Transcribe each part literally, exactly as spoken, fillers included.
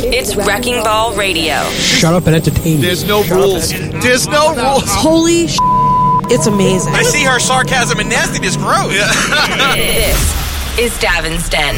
It's Wrecking Ball Radio. Shut up and entertain me. There's no Shut rules. There's no rules. Holy sh**, it's amazing. I see her sarcasm and nastiness grow. This is Davin's Den.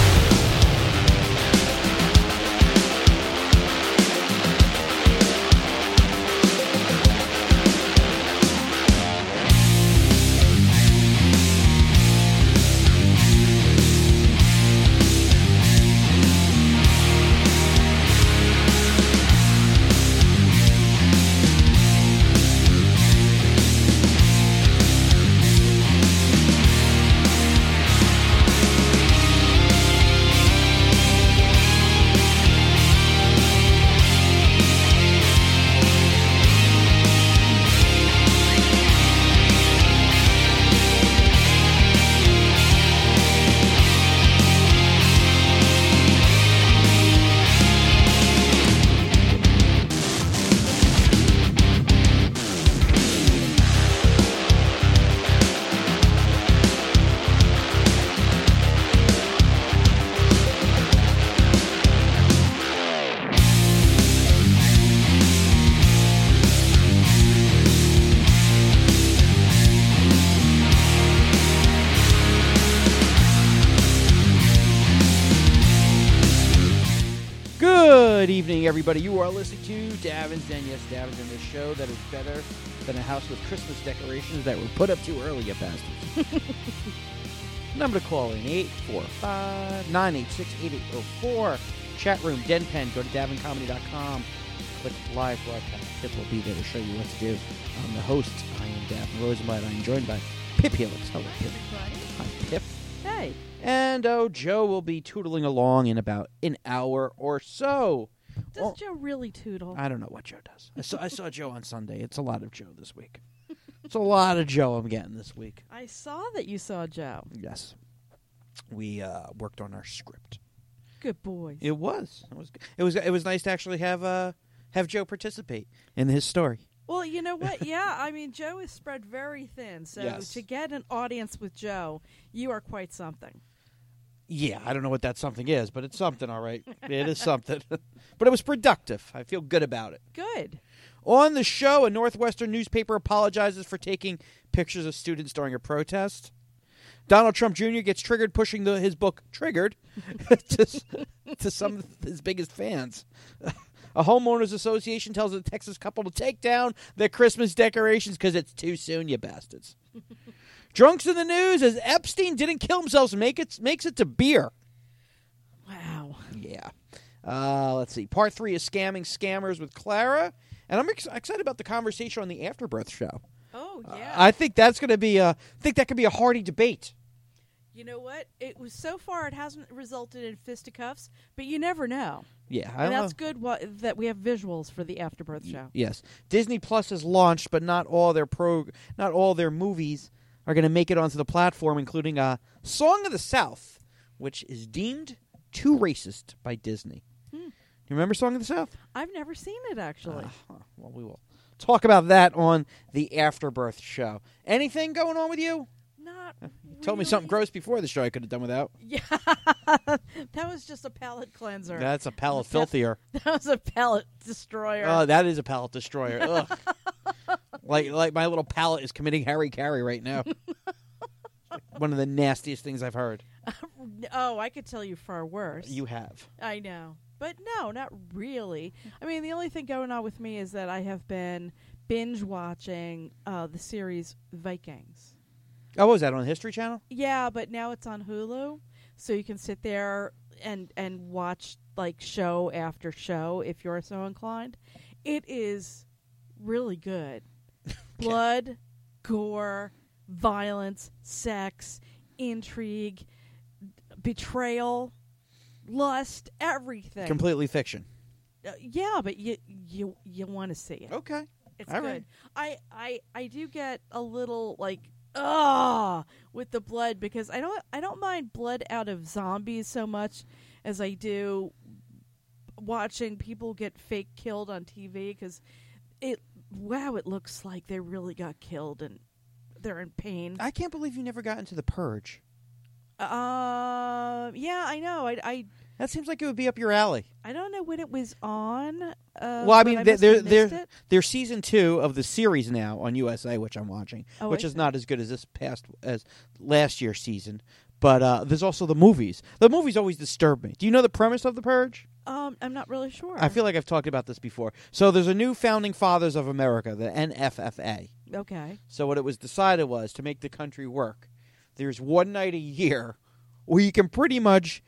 Good evening, everybody. You are listening to Davin's Den. Yes, Davin's Den, the show that is better than a house with Christmas decorations that were put up too early, you bastards. Number to call in, eight four five, nine eight six, eight eight zero four. Chat room, Den Pen. Go to davin comedy dot com. Click live broadcast. Pip will be there to show you what to do. I'm the host. I am Davin Rosenblatt. I am joined by Pip Helix. Hello, Pip. Hi, Pip. Hey. And, oh, Joe will be tootling along in about an hour or so. Does well, Joe really tootle? I don't know what Joe does. I saw, I saw Joe on Sunday. It's a lot of Joe this week. It's a lot of Joe I'm getting this week. I saw that you saw Joe. Yes. We uh, worked on our script. Good boys. It was. It was. It was. It was nice to actually have uh, have Joe participate in his story. Well, you know what? Yeah, I mean, Joe is spread very thin. So Yes. to get an audience with Joe, you are quite something. Yeah, I don't know what that something is, but it's something, all right. It is something. But it was productive. I feel good about it. Good. On the show, a Northwestern newspaper apologizes for taking pictures of students during a protest. Donald Trump Junior gets triggered pushing the, his book, Triggered, to, to some of his biggest fans. A homeowners association tells a Texas couple to take down their Christmas decorations because it's too soon, you bastards. Drunks in the news as Epstein didn't kill himself, so make it, makes it to beer. Wow. Yeah. Uh, let's see. Part three is Scamming Scammers with Clara. And I'm ex- excited about the conversation on the Afterbirth show. Oh, yeah. Uh, I think that's going to be a, I think that could be a hearty debate. You know what? It was so far it hasn't resulted in fisticuffs, but you never know. Yeah, I And don't that's know. good wha- that we have visuals for the Afterbirth show. Yes. Disney Plus has launched, but not all their pro not all their movies are going to make it onto the platform, including a Song of the South, which is deemed too racist by Disney. Hmm. You remember Song of the South? I've never seen it, actually. Uh, well, we will talk about that on the Afterbirth show. Anything going on with you? Not You really. told me something gross before the show I could have done without. Yeah. That was just a palate cleanser. That's a palate filthier. That was a palate destroyer. Oh, that is a palate destroyer. Ugh. like like my little palate is committing Harry Carey right now. One of the nastiest things I've heard. Oh, I could tell you far worse. You have. I know. But no, not really. I mean, the only thing going on with me is that I have been binge watching uh, the series Vikings. Oh, what was that on the History Channel? Yeah, but now it's on Hulu, so you can sit there and and watch like show after show if you're so inclined. It is really good. Blood, gore, violence, sex, intrigue, betrayal, lust, everything. Completely fiction. Uh, yeah, but you you you want to see it. Okay. It's All good. right. I, I I do get a little like ah with the blood because I don't I don't mind blood out of zombies so much as I do watching people get fake killed on T V because it wow it looks like they really got killed and they're in pain. I can't believe you never got into The Purge. Uh, yeah, I know. I, I That seems like it would be up your alley. I don't know when it was on. Uh, Well, I but mean, I they're must they're have they're, missed it. they're season two of the series now on U S A, which I'm watching, Oh, which I is see. not as good as this past as last year's season. But uh, there's also the movies. The movies always disturb me. Do you know the premise of The Purge? Um, I'm not really sure. I feel like I've talked about this before. So there's a new Founding Fathers of America, the N F F A. Okay. So what it was decided was to make the country work. There's one night a year where you can pretty much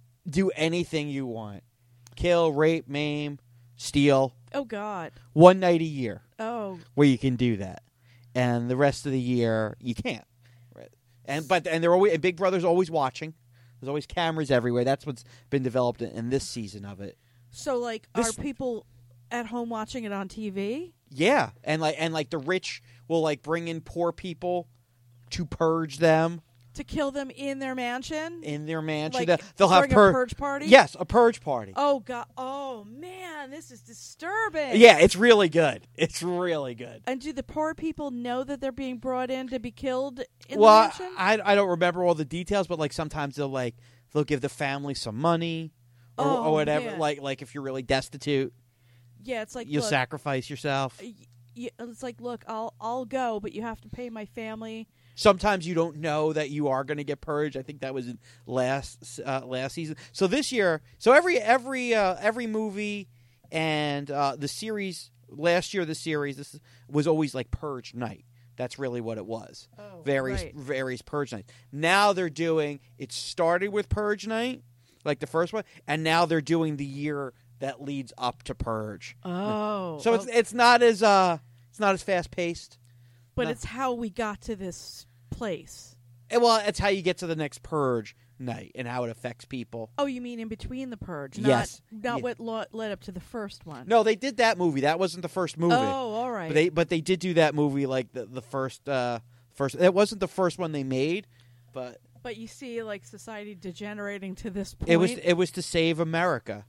do anything you want. Kill, rape, maim, steal. Oh God. One night a year Oh. where you can do that. And the rest of the year you can't. Right. And but and they're always and Big Brother's always watching. There's always cameras everywhere. That's what's been developed in, in this season of it. So like, This- are people at home watching it on T V? Yeah, and like and like the rich will like bring in poor people to purge them To kill them in their mansion? in their mansion. Like They'll have during a pur- purge party? Yes, a purge party. Oh God. Oh man, this is disturbing. Yeah, it's really good. It's really good. And do the poor people know that they're being brought in to be killed in Well, the mansion? I I don't remember all the details, but like sometimes they'll like they'll give the family some money or, Oh, or whatever. man. Like like if you're really destitute, yeah, it's like you'll look, sacrifice yourself. y- y- it's like, look, I'll I'll go, but you have to pay my family. Sometimes you don't know that you are going to get purged. I think that was in last uh, last season. So this year, so every every uh, every movie and uh, the series last year, the series this was always like purge night. That's really what it was. Oh, various right. various purge nights. Now they're doing. It started with purge night, like the first one, and now they're doing the year that leads up to purge. Oh. So it's oh, it's not as uh it's not as fast paced. but no. it's how we got to this place. And, well, it's how you get to the next purge night and how it affects people. Oh, you mean in between the purge? Not, Yes. Not Yeah. what lo- led up to the first one. No, they did that movie. That wasn't the first movie. Oh, all right. But they but they did do that movie like the the first uh first. It wasn't the first one they made, but but you see, like society degenerating to this point. it was it was to save America.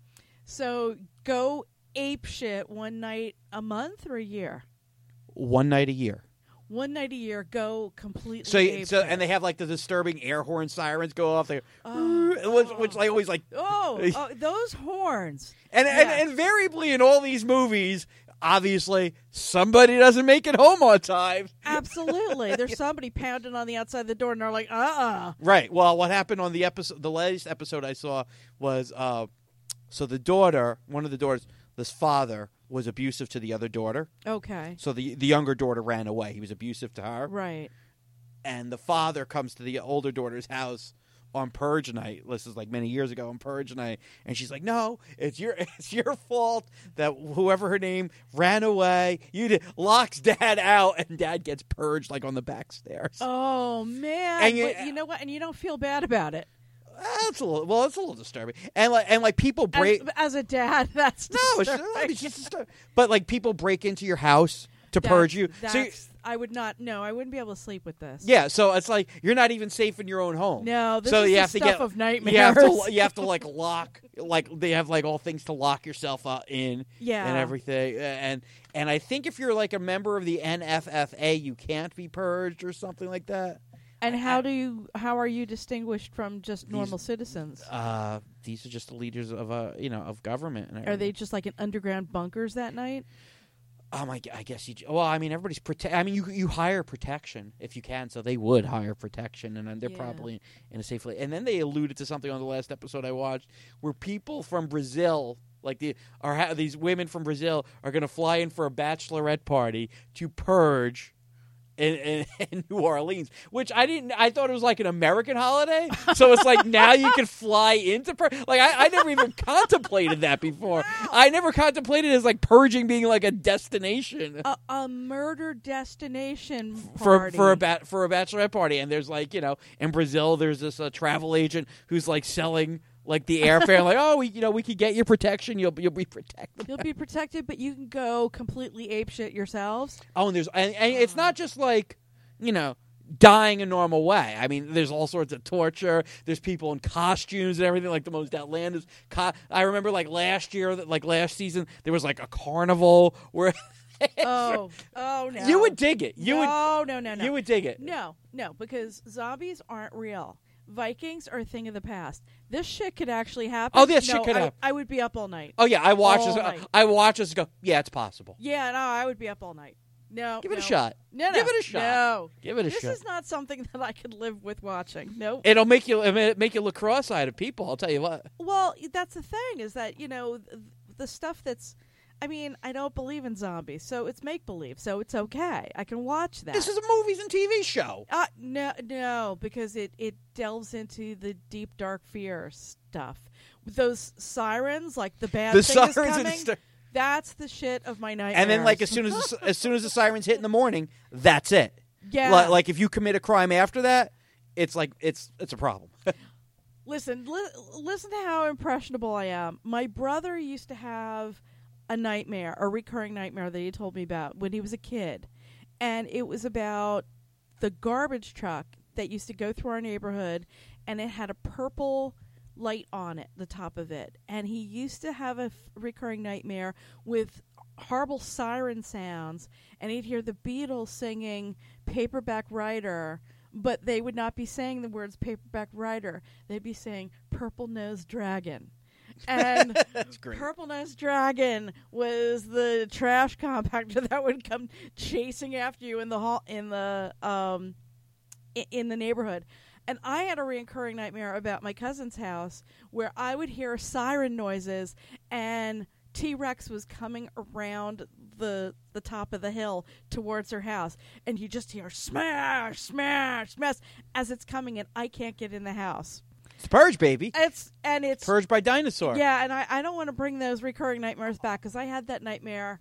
So go ape shit one night a month or a year. One night a year. One night a year, go completely. So ape so shit. and they have like the disturbing air horn sirens go off. They Oh, which, oh. which like always like Oh, oh, those horns. and, Yeah. and invariably in all these movies, obviously somebody doesn't make it home on time. Absolutely. There's somebody pounding on the outside the door, and they're like, uh-uh. Right. Well, what happened on the episode, the latest episode I saw was, uh, so the daughter, one of the daughters, this father was abusive to the other daughter. Okay. So the the younger daughter ran away. He was abusive to her, Right. and the father comes to the older daughter's house on purge night. This is like many years ago on purge night, and she's like, "No, it's your it's your fault that whoever her name ran away. You did." Locks dad out, and dad gets purged like on the back stairs. Oh, man. And you- but you know what? And you don't feel bad about it. That's a little well. It's a little disturbing, and like and like people break. As, as a dad, that's No, it's, disturbing. I mean, it's just disturb- but like people break into your house to purge you. That's, So you- that's- I would not. No, I wouldn't be able to sleep with this. yeah, so it's like you're not even safe in your own home. No, this so is you the have to stuff get of nightmares. You have to you have to like lock like they have like all things to lock yourself up in Yeah. and everything and and I think if you're like a member of the N F F A you can't be purged or something like that. And how do you? How are you distinguished from just These- normal citizens? Uh, these are just the leaders of uh you know of government. And Are everything. they just like in underground bunkers that night? Um, I, I guess you. Well, I mean, everybody's prote- I mean, you you hire protection if you can, so they would hire protection, and then they're Yeah. probably in a safe place. And then they alluded to something on the last episode I watched, where people from Brazil, like the are ha- these women from Brazil, are going to fly in for a bachelorette party to purge. In, in, in New Orleans, which I didn't. I thought it was like an American holiday, so it's like now you can fly into pur- like I, I never even contemplated that before. I never contemplated as like purging being like a destination A, a murder destination for party. for a ba- for a bachelorette party. And there's like you know in Brazil, there's this uh, travel agent who's like selling like the airfare, like oh we you know we could get your protection, you'll you'll be protected. You'll be protected, but you can go completely apeshit yourselves. Oh, and there's and, and it's not just like you know dying a normal way. I mean, there's all sorts of torture. There's people in costumes and everything, like the most outlandish. Co- I remember like last year, like last season, there was like a carnival where Oh, oh no! you would dig it. You no, would no, no, no. you would dig it. No, no, because zombies aren't real. Vikings are a thing of the past. This shit could actually happen. Oh, this no, shit could I, happen. I would be up all night. Oh yeah, I watch All this. night. I watch this and go, yeah, it's possible. Yeah, no, I would be up all night. No, Give it no. a shot. No, no, Give it a shot. No, Give it a this shot. is not something that I could live with watching. Nope. It'll make you it'll make you look cross-eyed at people. I'll tell you what. Well, that's the thing is that you know th- the stuff that's. I mean, I don't believe in zombies, so it's make believe, so it's okay. I can watch that. This is a movies and T V show. Uh, no, no, because it, it delves into the deep, dark fear stuff. Those sirens, like the bad The thing is sirens and coming, st- that's the shit of my nightmares. And then, like as soon as the, as soon as the sirens hit in the morning, that's it. yeah, Like, like if you commit a crime after that, it's like it's it's a problem. listen, li- listen to how impressionable I am. My brother used to have a nightmare, a recurring nightmare that he told me about when he was a kid, and it was about the garbage truck that used to go through our neighborhood, and it had a purple light on it, the top of it, and he used to have a f- recurring nightmare with horrible siren sounds, and he'd hear the Beatles singing Paperback Writer, but they would not be saying the words Paperback Writer. They'd be saying Purple Nosed Dragon. And That's great. Purple Nosed Dragon was the trash compactor that would come chasing after you in the hall in the um i- in the neighborhood. And I had a recurring nightmare about my cousin's house where I would hear siren noises and T-Rex was coming around the the top of the hill towards her house, and you just hear smash, smash, smash as it's coming, and I can't get in the house. It's Purge, baby. It's and it's Purge by dinosaur. yeah, and I, I don't want to bring those recurring nightmares back because I had that nightmare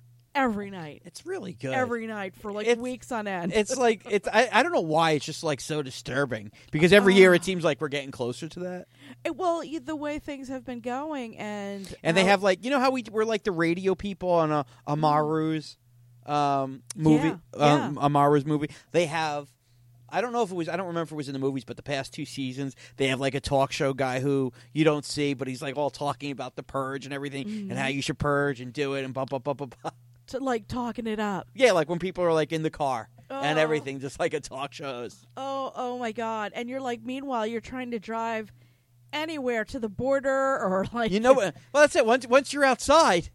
every night, It's really good. every night for like It's- weeks on end. It's like it's I, I don't know why it's just like so disturbing because every year it seems like we're getting closer to that. It- well, y- the way things have been going, and And they how- have like you know how we we're like the radio people on a Amaru's um, movie, Yeah, um, Amaru's movie. They have. I don't know if it was. I don't remember if it was in the movies, but the past two seasons they have like a talk show guy who you don't see, but he's like all talking about the purge and everything, Mm-hmm. and how you should purge and do it and blah blah blah blah blah. to, like talking it up. Yeah, like when people are like in the car and Oh. everything, just like a talk shows. Oh, oh my God! And you're like, meanwhile, you're trying to drive anywhere to the border or like You know what? Well, that's it. Once once you're outside,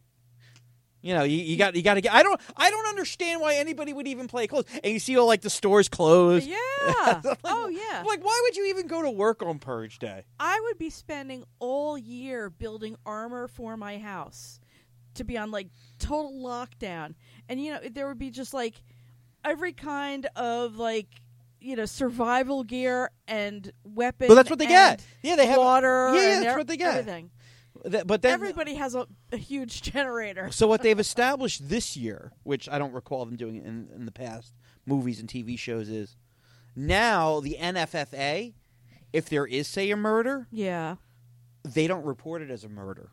you know you, you got you got to get. I don't I don't understand why anybody would even play close. And you see all like the stores closed. Yeah. Like, Oh yeah. I'm like, why would you even go to work on Purge Day? I would be spending all year building armor for my house to be on like total lockdown. And you know, there would be just like every kind of like, you know, survival gear and weapons. Well, that's what they and get. Yeah, they have water. Yeah, yeah, and that's e- what they get. Everything. Th- But then Everybody has a, a huge generator. So what they've established this year, which I don't recall them doing in, in the past movies and T V shows, is now the N F F A, if there is, say, a murder, Yeah. they don't report it as a murder.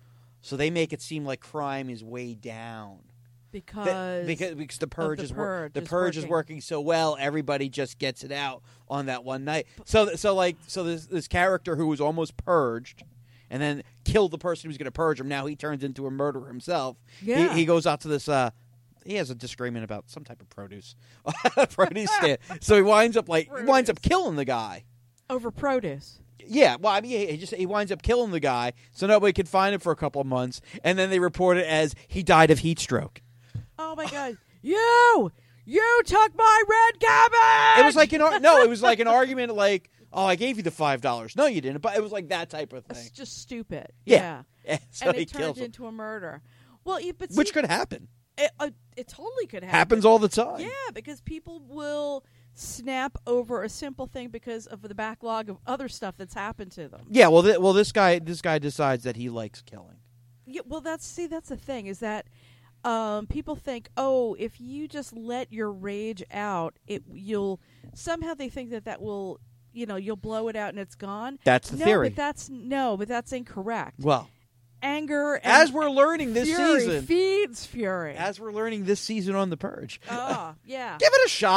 So they make it seem like crime is way down. Because, That- because because the purge the is wor- purge the is purge is working. working so well, everybody just gets it out on that one night. So th- so like so this this character who was almost purged and then killed the person who was going to purge him. Now he turns into a murderer himself. Yeah. He, he goes out to this. Uh, he has a disagreement about some type of produce, produce stand. So he winds up like he winds up killing the guy. over produce. Yeah, well, I mean, he he just he winds up killing the guy, so nobody could find him for a couple of months, and then they report it as he died of heat stroke. Oh my God! You, you took my red cabbage. It was like an ar- no, it was like an argument, like, oh, I gave you the five dollars. No, you didn't, but it was like that type of thing. It's just stupid. Yeah. Yeah. so And he it turned kills him, into a murder. Well, yeah, but which see, could happen. it, uh, it totally could happen. Happens all the time. Yeah, because people will snap over a simple thing because of the backlog of other stuff that's happened to them. Yeah, well, th- well, this guy, this guy decides that he likes killing. Yeah, well, that's see, that's the thing is that um, people think, oh, if you just let your rage out, it you'll somehow they think that that will, you know, you'll blow it out and it's gone. That's the no, theory. but that's no, but that's incorrect. Well, Anger, and as we're learning this fury season, feeds fury. as we're learning this season on The Purge, Oh, yeah. give it a shot.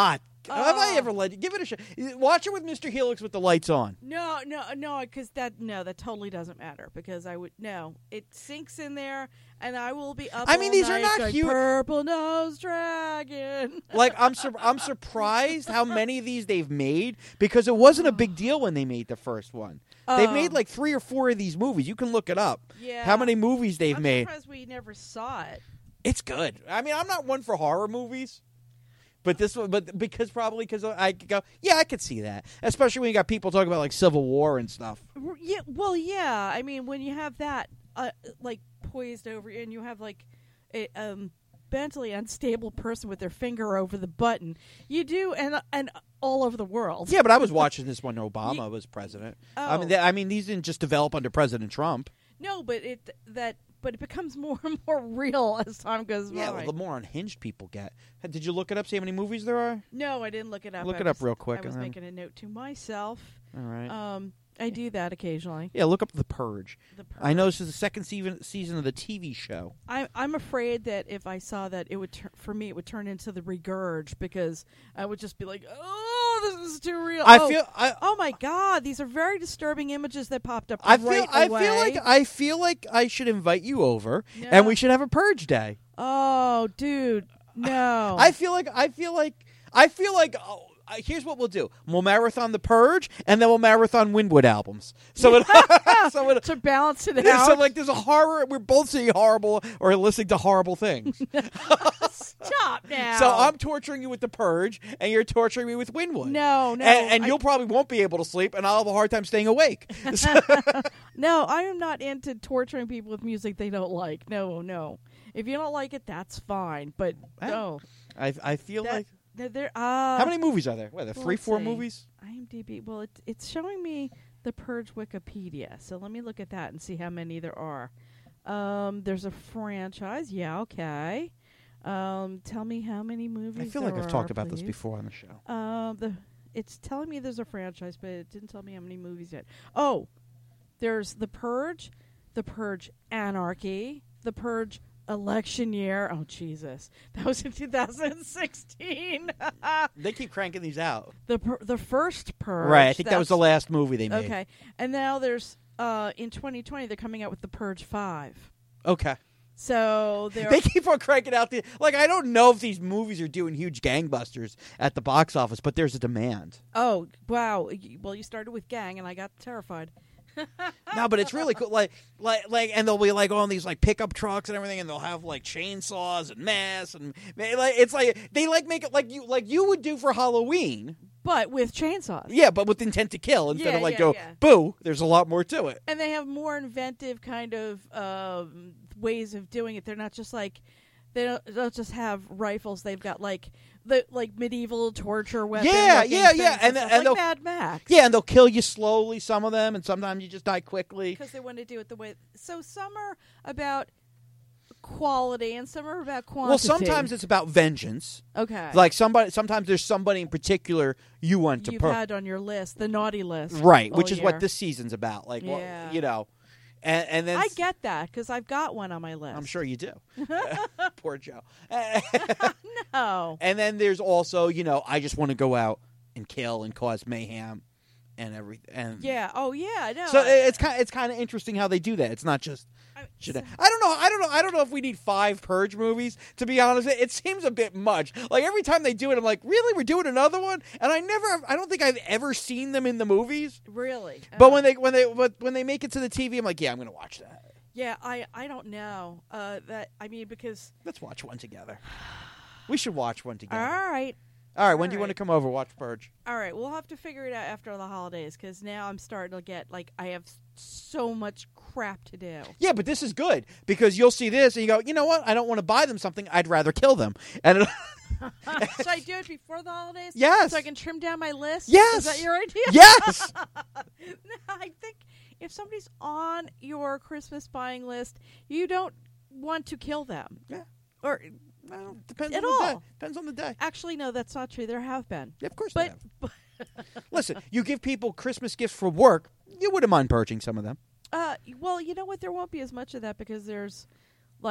Have I Oh. ever let you give it a shot? Watch it with Mister Helix with the lights on. No, no, no, because that no, that totally doesn't matter because I would no, it sinks in there, and I will be up. I mean, all these are night not going, huge- Purple Nose Dragon. Like I'm, sur- I'm surprised how many of these they've made because it wasn't a big deal when they made the first one. They've Oh. made like three or four of these movies. You can look it up. Yeah. How many movies they've I'm made? surprised we never saw it. It's good. I mean, I'm not one for horror movies, but this one, but because probably because I could go, yeah, I could see that, especially when you got people talking about like Civil War and stuff. Yeah, well, yeah. I mean, when you have that uh, like poised over you, and you have like a um, mentally unstable person with their finger over the button, you do, and and all over the world. Yeah, but I was watching this when Obama was president. I mean, Oh. they, I mean, these didn't just develop under President Trump. No, but it that but it becomes more and more real as time goes Yeah, by. well, the more unhinged people get. Did you look it up? See how many movies there are? No, I didn't look it up. Look I it up was- real quick I was and then- making a note to myself. All right. Um, I do that occasionally. yeah, look up The Purge. The I know Purge. this is the second season season of the T V show. I, I'm afraid that if I saw that, it would tur- for me it would turn into The Regurge because I would just be like, oh, this is too real. I oh, feel. I, oh my God, these are very disturbing images that popped up. I feel. right I away. feel like. I feel like I should invite you over, No. and we should have a Purge day. Oh, dude, no. I feel like. I feel like. I feel like. Oh, I- here's what we'll do: we'll marathon The Purge, and then we'll marathon Wynwood albums. So it. so it. to balance it Yeah, out. so like there's a horror. We're both seeing horrible or listening to horrible things. Stop now. So I'm torturing you with The Purge, and you're torturing me with Wynwood. no, no, and, and I- you'll probably won't be able to sleep, and I'll have a hard time staying awake. No, I am not into torturing people with music they don't like. No, no. If you don't like it, that's fine. But Well, no, I I feel that, like that there. Uh, how many movies are there? What, are there well, three, let's four see. movies? IMDb. Well, it, it's showing me the Purge Wikipedia. So let me look at that and see how many there are. Um, there's a franchise. Yeah, okay. Um, tell me how many movies. I feel like there I've talked are, about this please. before on the show. Um, the it's telling me there's a franchise, but it didn't tell me how many movies yet. Oh, there's The Purge, The Purge Anarchy, The Purge Election Year. Oh, Jesus. That was in two thousand sixteen. They keep cranking these out. the pur- the first Purge. Right, I think that was the that's- last movie they made. Okay. And now there's, uh, in twenty twenty, they're coming out with The Purge five. Okay. So they're... They keep on cranking out the like. I don't know if these movies are doing huge gangbusters at the box office, but there's a demand. oh, wow. Y- Well, you started with Gang, and I got terrified. No, but it's really cool. Like, like, like, and they'll be like on these like pickup trucks and everything, and they'll have like chainsaws and masks, and like it's like they like make it like you like you would do for Halloween. But with chainsaws. Yeah, but with intent to kill instead Yeah, of like yeah, go yeah. boo. There's a lot more to it. And they have more inventive kind of um, ways of doing it. They're not just like they don't, they don't just have rifles. They've got like the like medieval torture weapons. Yeah, yeah, yeah. And the- stuff, and they'll- like Mad Max. Yeah, and they'll kill you slowly. Some of them, and sometimes you just die quickly. because they want to do it the way. So some are about quality, and some are about quantity. Well, sometimes it's about vengeance. okay. Like somebody, sometimes there's somebody in particular you want to you've per- had on your list, the naughty list, right, all which is year. what this season's about. Like, well, Yeah. you know, and, and then I get that because I've got one on my list. I'm sure you do. Poor Joe. No. And then there's also, you know, I just want to go out and kill and cause mayhem and everything. And Yeah. Oh, yeah. No. so I- it's kind, it's kind of interesting how they do that. It's not just. I- Should I, I don't know. I don't know. I don't know if we need five Purge movies. To be honest, it, it seems a bit much. Like every time they do it, I'm like, really? We're doing another one? And I never. I don't think I've ever seen them in the movies. Really. But Oh. when they when they but when they make it to the T V, I'm like, yeah, I'm gonna watch that. Yeah, I, I don't know. Uh, that I mean, because Let's watch one together. We should watch one together. all right, All right. When all do you want to right. come over? Watch Purge. all right, we'll have to figure it out after the holidays because now I'm starting to get like I have so much crap to do. Yeah, but this is good because you'll see this and you go, you know what? I don't want to buy them something. I'd rather kill them. And it, Should I do it before the holidays? Yes. So I can trim down my list. Yes. Is that your idea? yes. No, I think if somebody's on your Christmas buying list, you don't want to kill them. Yeah. Or Well, depends At on the all. day. Depends on the day. actually, no, that's not true. There have been. Yeah, of course. they But, have. but Listen, you give people Christmas gifts for work. You wouldn't mind purging some of them. Uh, well, you know what? There won't be as much of that because there's like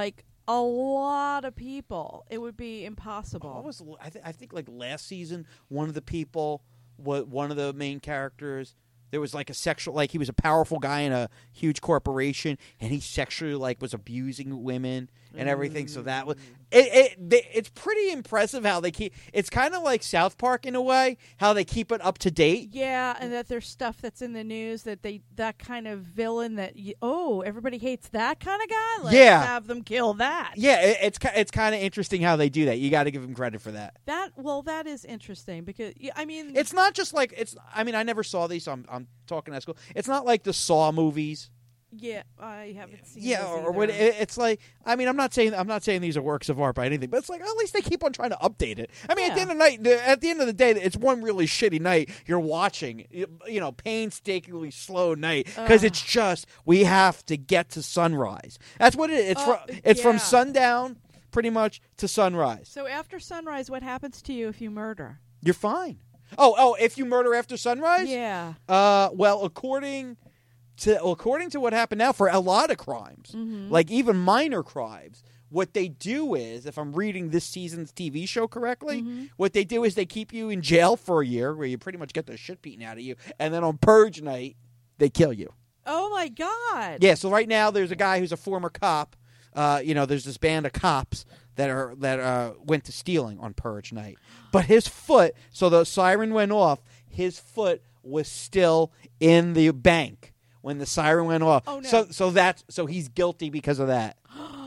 a lot of people. It would be impossible. What was I, th- I think like last season, one of the people, what one of the main characters, there was like a sexual, like he was a powerful guy in a huge corporation, and he sexually like was abusing women and everything. So that was it. it they, it's pretty impressive how they keep. It's kind of like South Park in a way, how they keep it up to date. Yeah, and that there's stuff that's in the news that they that kind of villain that you, oh everybody hates that kind of guy. Let's Yeah. have them kill that. Yeah, it, it's ki- it's kind of interesting how they do that. You got to give them credit for that. That well, that is interesting because yeah, I mean It's not just like it's. I mean, I never saw these. So I'm I'm talking at school. It's not like the Saw movies. yeah I haven't seen Yeah, those or what? either. It, it's like. I mean, I'm not saying I'm not saying these are works of art by anything, but it's like at least they keep on trying to update it. I mean, at the Yeah. end of the night, the, at the end of the day, it's one really shitty night you're watching. You, you know, painstakingly slow night because Ugh. it's just we have to get to sunrise. That's what it is. It's Oh, from it's from yeah. sundown pretty much to sunrise. So after sunrise, what happens to you if you murder? You're fine. Oh, oh, if you murder after sunrise? Yeah. Uh, well, according to according to what happened now for a lot of crimes, Mhm. like even minor crimes, what they do is, if I'm reading this season's T V show correctly, Mhm. what they do is they keep you in jail for a year, where you pretty much get the shit beaten out of you, and then on purge night, they kill you. Oh my God. Yeah. So right now, there's a guy who's a former cop. Uh, you know, there's this band of cops that are that uh, went to stealing on purge night, but his foot. So the siren went off. His foot was still in the bank when the siren went off. Oh, no. So so that's so he's guilty because of that.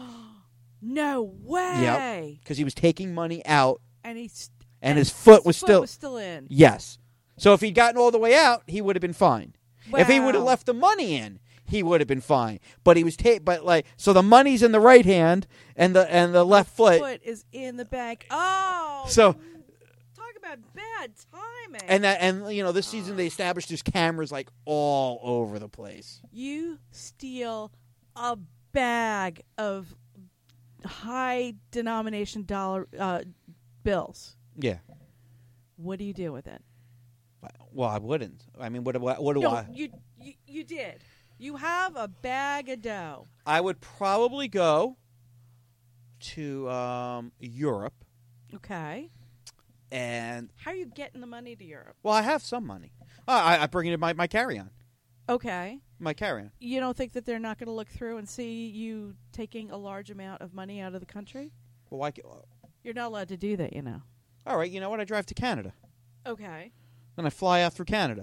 No way. Because he was taking money out, And he's and his foot was foot still was still in. yes. So if he'd gotten all the way out, he would have been fine. If he would have Wow. left the money in, he would have been fine. But he was ta- but like so the money's in the right hand and the and the left foot. Foot is in the bank. Oh. So- talk about bad timing. And that and you know this season they established there's cameras like all over the place. You steal a bag of high denomination dollar uh, bills. Yeah. What do you do with it? Well, I wouldn't. I mean, what do I? What do no, I? you, you you did. You have a bag of dough. I would probably go to um, Europe, Okay. and How are you getting the money to Europe? well, I have some money. Uh, I, I bring it in my my carry-on. Okay. My carry-on. You don't think that they're not going to look through and see you taking a large amount of money out of the country? Well, why? ca- You're not allowed to do that, you know. All right. You know what? I drive to Canada, Okay. then I fly out through Canada.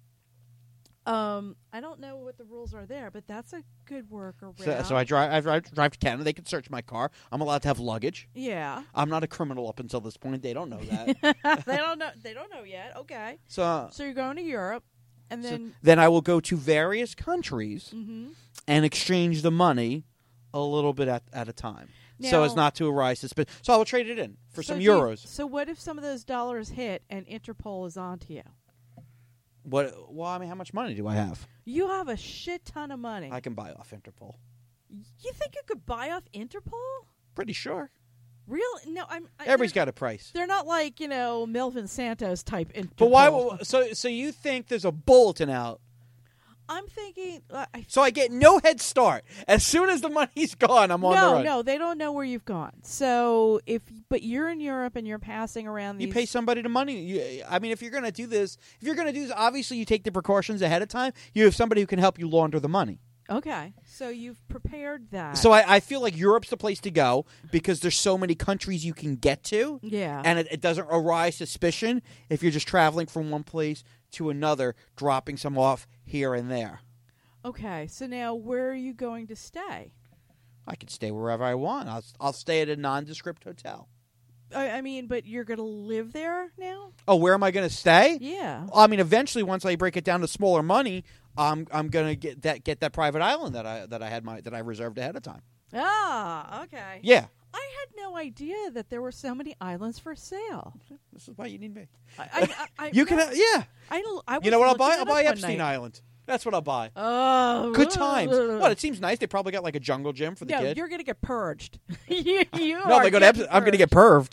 Um, I don't know what the rules are there, but that's a good workaround. So, so I drive. I drive, drive to Canada. They can search my car. I'm allowed to have luggage. Yeah. I'm not a criminal up until this point. They don't know that. they don't know. They don't know yet. Okay. so, So you're going to Europe, and so then. then I will go to various countries hmm and exchange the money a little bit at, at a time, so as Now- not to arise suspicion. So I will trade it in for so some do you- euros. so what if some of those dollars hit and Interpol is onto you? What? Well, I mean, how much money do I have? You have a shit ton of money. I can buy off Interpol. You think you could buy off Interpol? Pretty sure. Really? No, I'm. I, Everybody's they're, got a price. They're not like you know Melvin Santos type Interpol. But why? So, so you think there's a bulletin out? I'm thinking. Uh, I, So I get no head start. As soon as the money's gone, I'm on the no, run. no, they don't know where you've gone. So if, but you're in Europe and you're passing around these. You pay somebody the money. You, I mean, if you're going to do this, if you're going to do this, obviously you take the precautions ahead of time. You have somebody who can help you launder the money. Okay, so you've prepared that. So I, I feel like Europe's the place to go because there's so many countries you can get to, yeah, and it, it doesn't arise suspicion if you're just traveling from one place to another, dropping some off here and there. okay. So now, where are you going to stay? I can stay wherever I want. I'll, I'll stay at a nondescript hotel. I, I mean, but you're going to live there now? Oh, where am I going to stay? Yeah. I mean, eventually, once I break it down to smaller money, I'm I'm gonna get that get that private island that I that I had my that I reserved ahead of time. Ah, okay. Yeah, I had no idea that there were so many islands for sale. this is why you need me. I, I, I, You can, no, have, yeah. I, don't- I You know was what I'll buy? looking I'll it buy up one Epstein night. Island. That's what I'll buy. Oh, Good times. Well, it seems nice. They probably got like a jungle gym for the no, kid. you're gonna get purged. you, you no, are they go to getting Epstein. I'm going to get purged.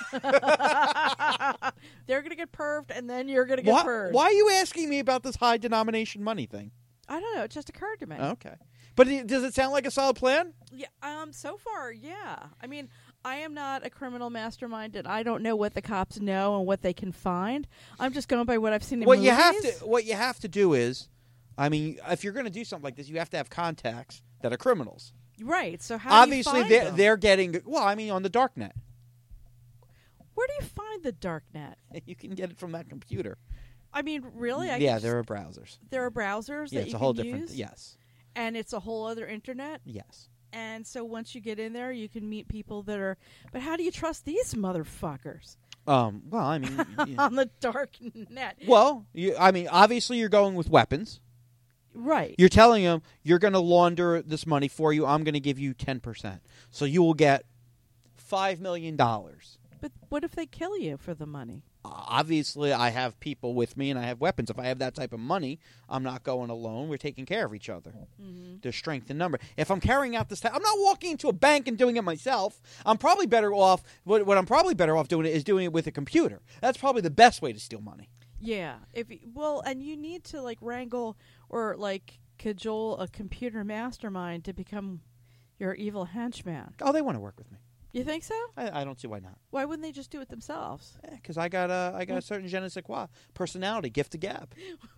perved. They're gonna get perved, and then you're gonna get Why, purged. why are you asking me about this high denomination money thing? I don't know. It just occurred to me. Okay. But it, does it sound like a solid plan? Yeah. Um. So far, yeah. I mean, I am not a criminal mastermind, and I don't know what the cops know and what they can find. I'm just going by what I've seen in What movies. you have to what you have to do is, I mean, if you're going to do something like this, you have to have contacts that are criminals. Right. So how Obviously, do you find they're them? they're getting. Well, I mean, on the dark net, Where do you find the dark net? you can get it from that computer. I mean, really? I yeah, can there just- are browsers. there are browsers Yeah, that it's you a whole can different. use, Yes, and it's a whole other internet. yes. And so once you get in there, you can meet people that are. But how do you trust these motherfuckers Um. Well, I mean, you- on the dark net? well, you, I mean, obviously, you're going with weapons. Right. You're telling them you're going to launder this money for you. I'm going to give you ten percent, so you will get five million dollars. But what if they kill you for the money? Obviously, I have people with me and I have weapons. If I have that type of money, I'm not going alone. We're taking care of each other. Mm-hmm. There's strength in number. If I'm carrying out this, ta- I'm not walking into a bank and doing it myself. I'm probably better off. What, what I'm probably better off doing it is doing it with a computer. That's probably the best way to steal money. Yeah. If y- well, and you need to like wrangle or like cajole a computer mastermind to become your evil henchman. Oh, they want to work with me. You think so? I, I don't see why not. Why wouldn't they just do it themselves? Because I got a I got a certain je ne sais quoi personality, gift of gab.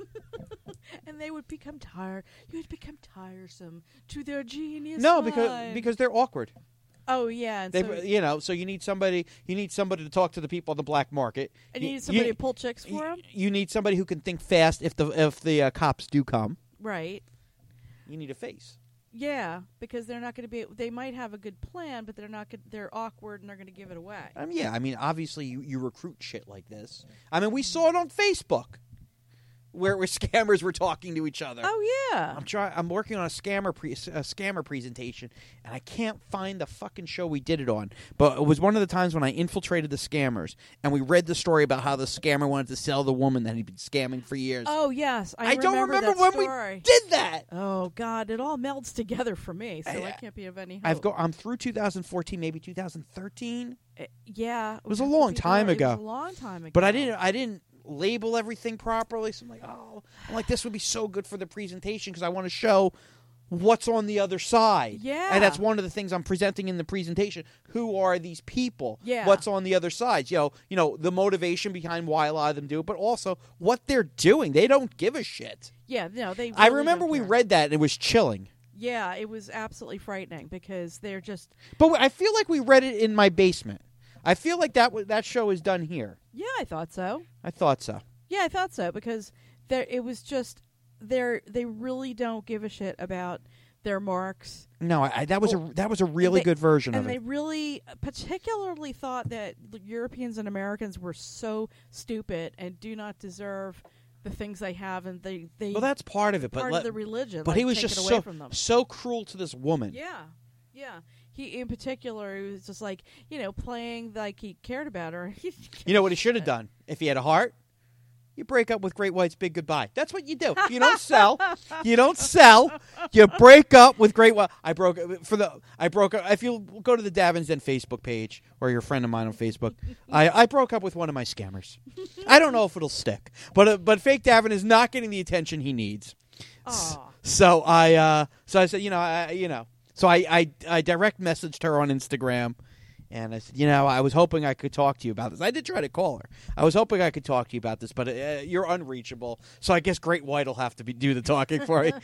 And they would become tired. You would become tiresome to their genius. No, because mind. because they're awkward. oh yeah, and They, so you know, so you need somebody. You need somebody to talk to the people on the black market. and you need somebody to pull chicks for you, them, you need somebody who can think fast if the if the uh, cops do come. right? You need a face. Yeah, because they're not going to be. They might have a good plan, but they're not. Gonna, they're awkward and they're going to give it away. Um, yeah, I mean, obviously, you, you recruit shit like this. I mean, we saw it on Facebook, where, where scammers were talking to each other. Oh yeah, I'm trying. I'm working on a scammer pre- a scammer presentation, and I can't find the fucking show we did it on. But it was one of the times when I infiltrated the scammers, and we read the story about how the scammer wanted to sell the woman that he'd been scamming for years. oh yes. I, I don't remember that when story. we did that. Oh God, it all melds together for me, so I, I- can't be of any help. I've go. I'm through two thousand fourteen, maybe two thousand thirteen. Uh, yeah, It was a would have to long be time there. ago. It was a long time ago. But I didn't. I didn't label everything properly. So I'm like, oh, I'm like this would be so good for the presentation because I want to show what's on the other side. Yeah. And that's one of the things I'm presenting in the presentation. Who are these people? Yeah. What's on the other side? You know, you know, the motivation behind why a lot of them do it, but also what they're doing. They don't give a shit. Yeah, no, they. I really remember don't we care. read that and it was chilling. Yeah, it was absolutely frightening because they're just. But I feel like we read it in my basement. I feel like that w- that show is done here. Yeah, I thought so. I thought so. Yeah, I thought so because there it was just they they really don't give a shit about their marks. No, I, I, that was Oh, a that was a really they- good version And of they it. really particularly thought that Europeans and Americans were so stupid and do not deserve the things they have, and they they Well, that's part of it, but part let- of the religion. but like, he was take just it away so from them. so cruel to this woman. Yeah, yeah. He in particular, he was just like you know playing like he cared about her. You know what he should have done if he had a heart? You break up with Great White's Big Goodbye. That's what you do. You don't sell. You don't sell. You break up with Great White. I broke for the. I broke up. If you go to the Davins Den Facebook page, or you're a friend of mine on Facebook, I, I broke up with one of my scammers. I don't know if it'll stick, but uh, but fake Davin is not getting the attention he needs. S- Aw. So I uh, so I said, you know, I, you know, so I, I I direct messaged her on Instagram. And I said, you know, I was hoping I could talk to you about this. I did try to call her. I was hoping I could talk to you about this, but uh, you're unreachable. So I guess Great White will have to be, do the talking for you.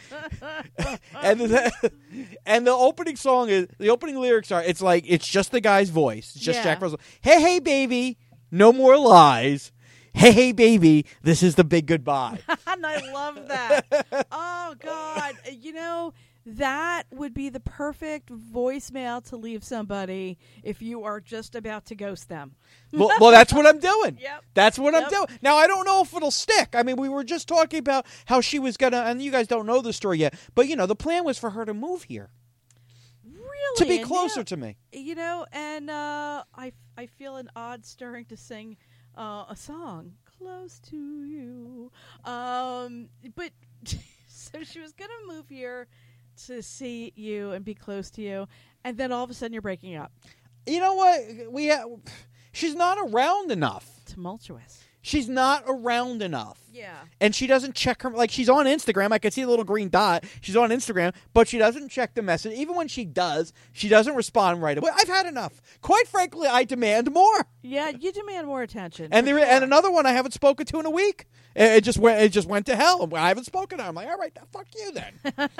and the and the opening song is the opening lyrics are it's like it's just the guy's voice. It's just Yeah. Jack Russell. Hey, hey, baby, no more lies. Hey, hey, baby, this is the big goodbye. And I love that. Oh God, you know that would be the perfect voicemail to leave somebody if you are just about to ghost them. well, well, that's what I'm doing. Yep. That's what Yep. I'm doing. Now, I don't know if it'll stick. I mean, we were just talking about how she was going to, and you guys don't know the story yet, but, you know, the plan was for her to move here, Really, to be and closer now- to me. You know, and uh, I I feel an odd stirring to sing uh, a song close to you. Um, but so she was gonna move here to see you and be close to you, and then all of a sudden you're breaking up. You know what? We ha- She's not around enough. Tumultuous. She's not around enough. Yeah. And she doesn't check her, like, she's on Instagram. I can see the little green dot. She's on Instagram, but she doesn't check the message. Even when she does, she doesn't respond right away. I've had enough. Quite frankly, I demand more. Yeah, you demand more attention. And for there, sure. and another one I haven't spoken to in a week. It, it just went. It just went to hell. I haven't spoken to her. I'm like, all right, now fuck you then.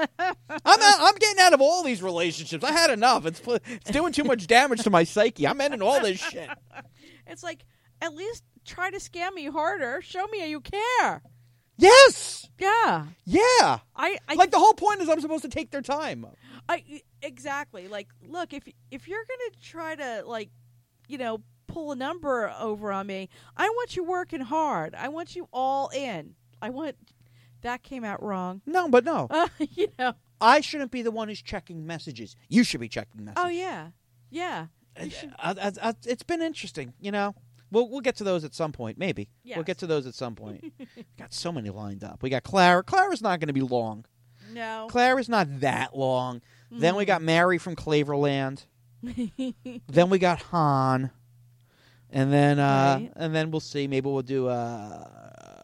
I'm out, I'm getting out of all these relationships. I had enough. It's it's doing too much damage to my psyche. I'm ending all this shit. It's like, at least try to scam me harder. Show me you care. Yes. Yeah. Yeah. I, I Like the whole point is I'm supposed to take their time. I exactly. Like, look, if if you're gonna try to, like, you know, pull a number over on me, I want you working hard. I want you all in. I want. That came out wrong. No, but no. Uh, you know. I shouldn't be the one who's checking messages. You should be checking messages. Oh yeah, yeah. You should- Uh, uh, uh, it's been interesting, you know. We'll we'll get to those at some point, maybe. Yes. We'll get to those at some point. Got so many lined up. We got Clara. Clara's not going to be long. no. Clara's not that long. Then we got Mary from Claverland. Mm-hmm. Then we got Han. And then uh, Right. and then we'll see. Maybe we'll do uh,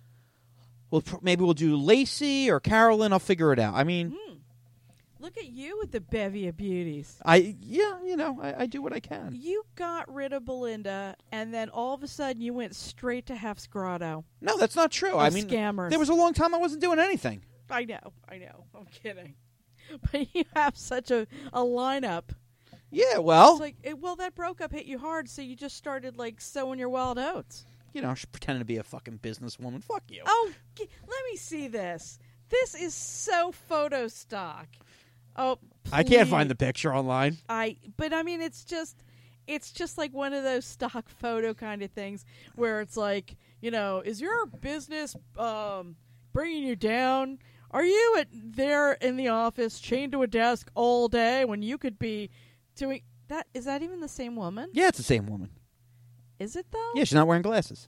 we'll pr- maybe we'll do Lacey or Carolyn. I'll figure it out. I mean, Mm. Look at you with the bevy of beauties. I yeah, you know, I, I do what I can. You got rid of Belinda, and then all of a sudden you went straight to Half Grotto. No, that's not true. I mean, Scammers. there was a long time I wasn't doing anything. I know, I know. I'm kidding. But you have such a, a lineup. Yeah, well, It's like, it, well, that breakup hit you hard, so you just started, like, sowing your wild oats. you know, she's pretending to be a fucking businesswoman. Fuck you. Oh, g- let me see this. This is so photo stock. Oh, I can't find please. the picture online. I, but I mean, it's just, it's just like one of those stock photo kind of things where it's like, you know, is your business um, bringing you down? Are you at there in the office, chained to a desk all day when you could be doing that? Is that even the same woman? Yeah, it's the same woman. Is it though? Yeah, she's not wearing glasses.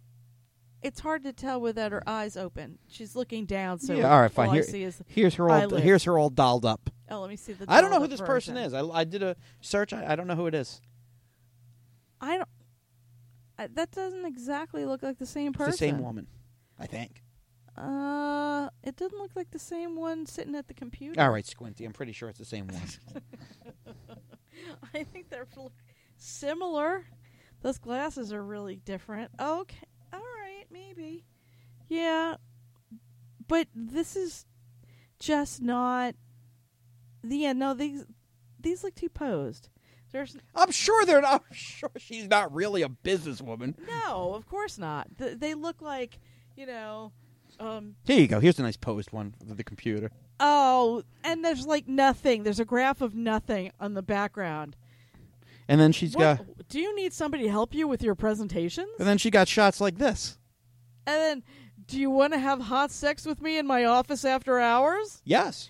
It's hard to tell without her eyes open. She's looking down, so yeah, all right, fine. all I Here- see is. here's her all. eyelid. Here's her all dolled up. Oh, let me see the. I don't know who dolled-up this person version. is. I, I did a search. I, I don't know who it is. I don't. I, that doesn't exactly look like the same It's person. the same woman, I think. Uh, it doesn't look like the same one sitting at the computer. All right, Squinty. I'm pretty sure it's the same one. I think they're fl- similar. Those glasses are really different. Okay, all right, maybe. Yeah, but this is just not. Yeah, no, these these look too posed. There's I'm sure they're not. I'm sure she's not really a businesswoman. no, of course not. Th- they look like, you know. Um, Here you go. Here's a nice posed one for the computer. oh, and there's like nothing. There's a graph of nothing on the background. And then she's What- got. do you need somebody to help you with your presentations? And then she got shots like this. And then, do you want to have hot sex with me in my office after hours? Yes.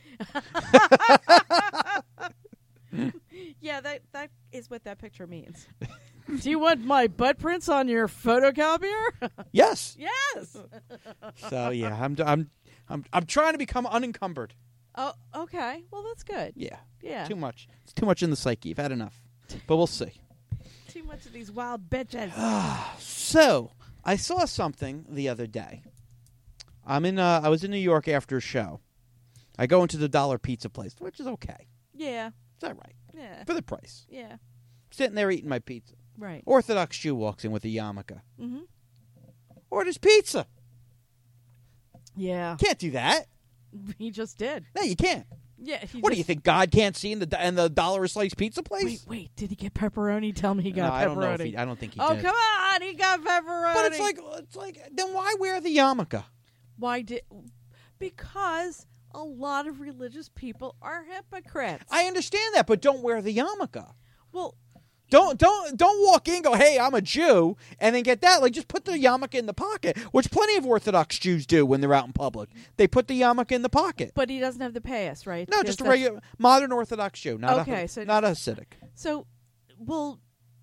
Yeah, that that is what that picture means. Do you want my butt prints on your photocopier? Yes. Yes. So yeah, I'm I'm I'm I'm trying to become unencumbered. Oh, okay. Well, that's good. Yeah. Yeah. Too much. It's too much in the psyche. You've had enough. But we'll see. Too much of these wild bitches. So I saw something the other day. I'm in. Uh, I was in New York after a show. I go into the Dollar Pizza place, which is okay. Yeah. It's all right Yeah. for the price. Yeah. Sitting there eating my pizza. Right. Orthodox Jew walks in with a yarmulke. Mm-hmm. Orders pizza. Yeah. Can't do that. He just did. No, you can't. Yeah. He What do just- you think? God can't see in the in the dollar a slice pizza place? Wait, wait. Did he get pepperoni? Tell me he got no, pepperoni. I don't know if he. I don't think he oh, did. come on. He got pepperoni. But it's like it's like then why wear the yarmulke? Why did? Because a lot of religious people are hypocrites. I understand that, but don't wear the yarmulke. well, Don't don't don't walk in and go, hey, I'm a Jew, and then get that. Like, just put the yarmulke in the pocket, which plenty of Orthodox Jews do when they're out in public. They put the yarmulke in the pocket. but he doesn't have the pass, right? No, Because just a that's- regular modern Orthodox Jew, not Okay, a so- not a Hasidic. So, well,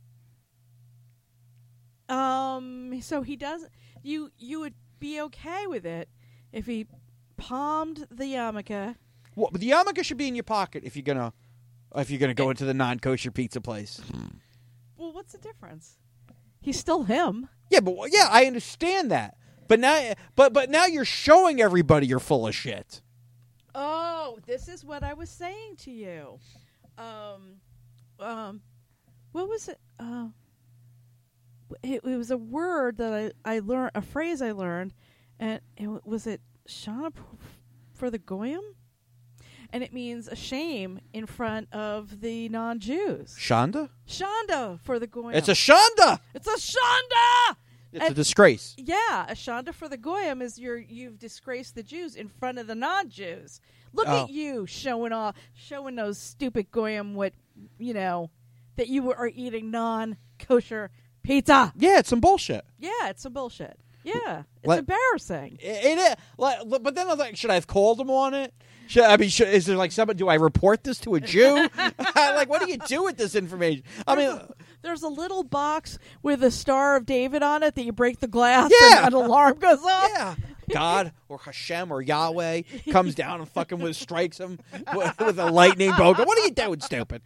um, so he doesn't. You you would be okay with it if he palmed the yarmulke. Well, but the yarmulke should be in your pocket if you're gonna if you're gonna go into the non-kosher pizza place. Well, what's the difference? He's still him. Yeah, but yeah, I understand that. But now, but but now you're showing everybody you're full of shit. Oh, this is what I was saying to you. Um, um, what was it? Uh, it, it was a word that I, I learned, a phrase I learned, and it, was it Shana for the Goyim? And it means a shame in front of the non-Jews. Shonda? Shonda for the Goyim. It's a Shonda! It's a Shonda! It's And- a disgrace. Yeah, a Shonda for the Goyim is you're, you've disgraced the Jews in front of the non-Jews. Look Oh. at you showing off, showing those stupid Goyim what, you know, that you are eating non-kosher pizza. Yeah, it's some bullshit. Yeah, it's some bullshit. Yeah, it's Let- embarrassing. It, it is. Like, but then I was like, should I have called him on it? Should, I mean, should, is there like somebody? Do I report this to a Jew? Like, what do you do with this information? I mean, There's a little box with a Star of David on it that you break the glass Yeah. and an alarm goes off. yeah, God or Hashem or Yahweh comes down and fucking with strikes him with, with a lightning bolt. What are you doing, stupid?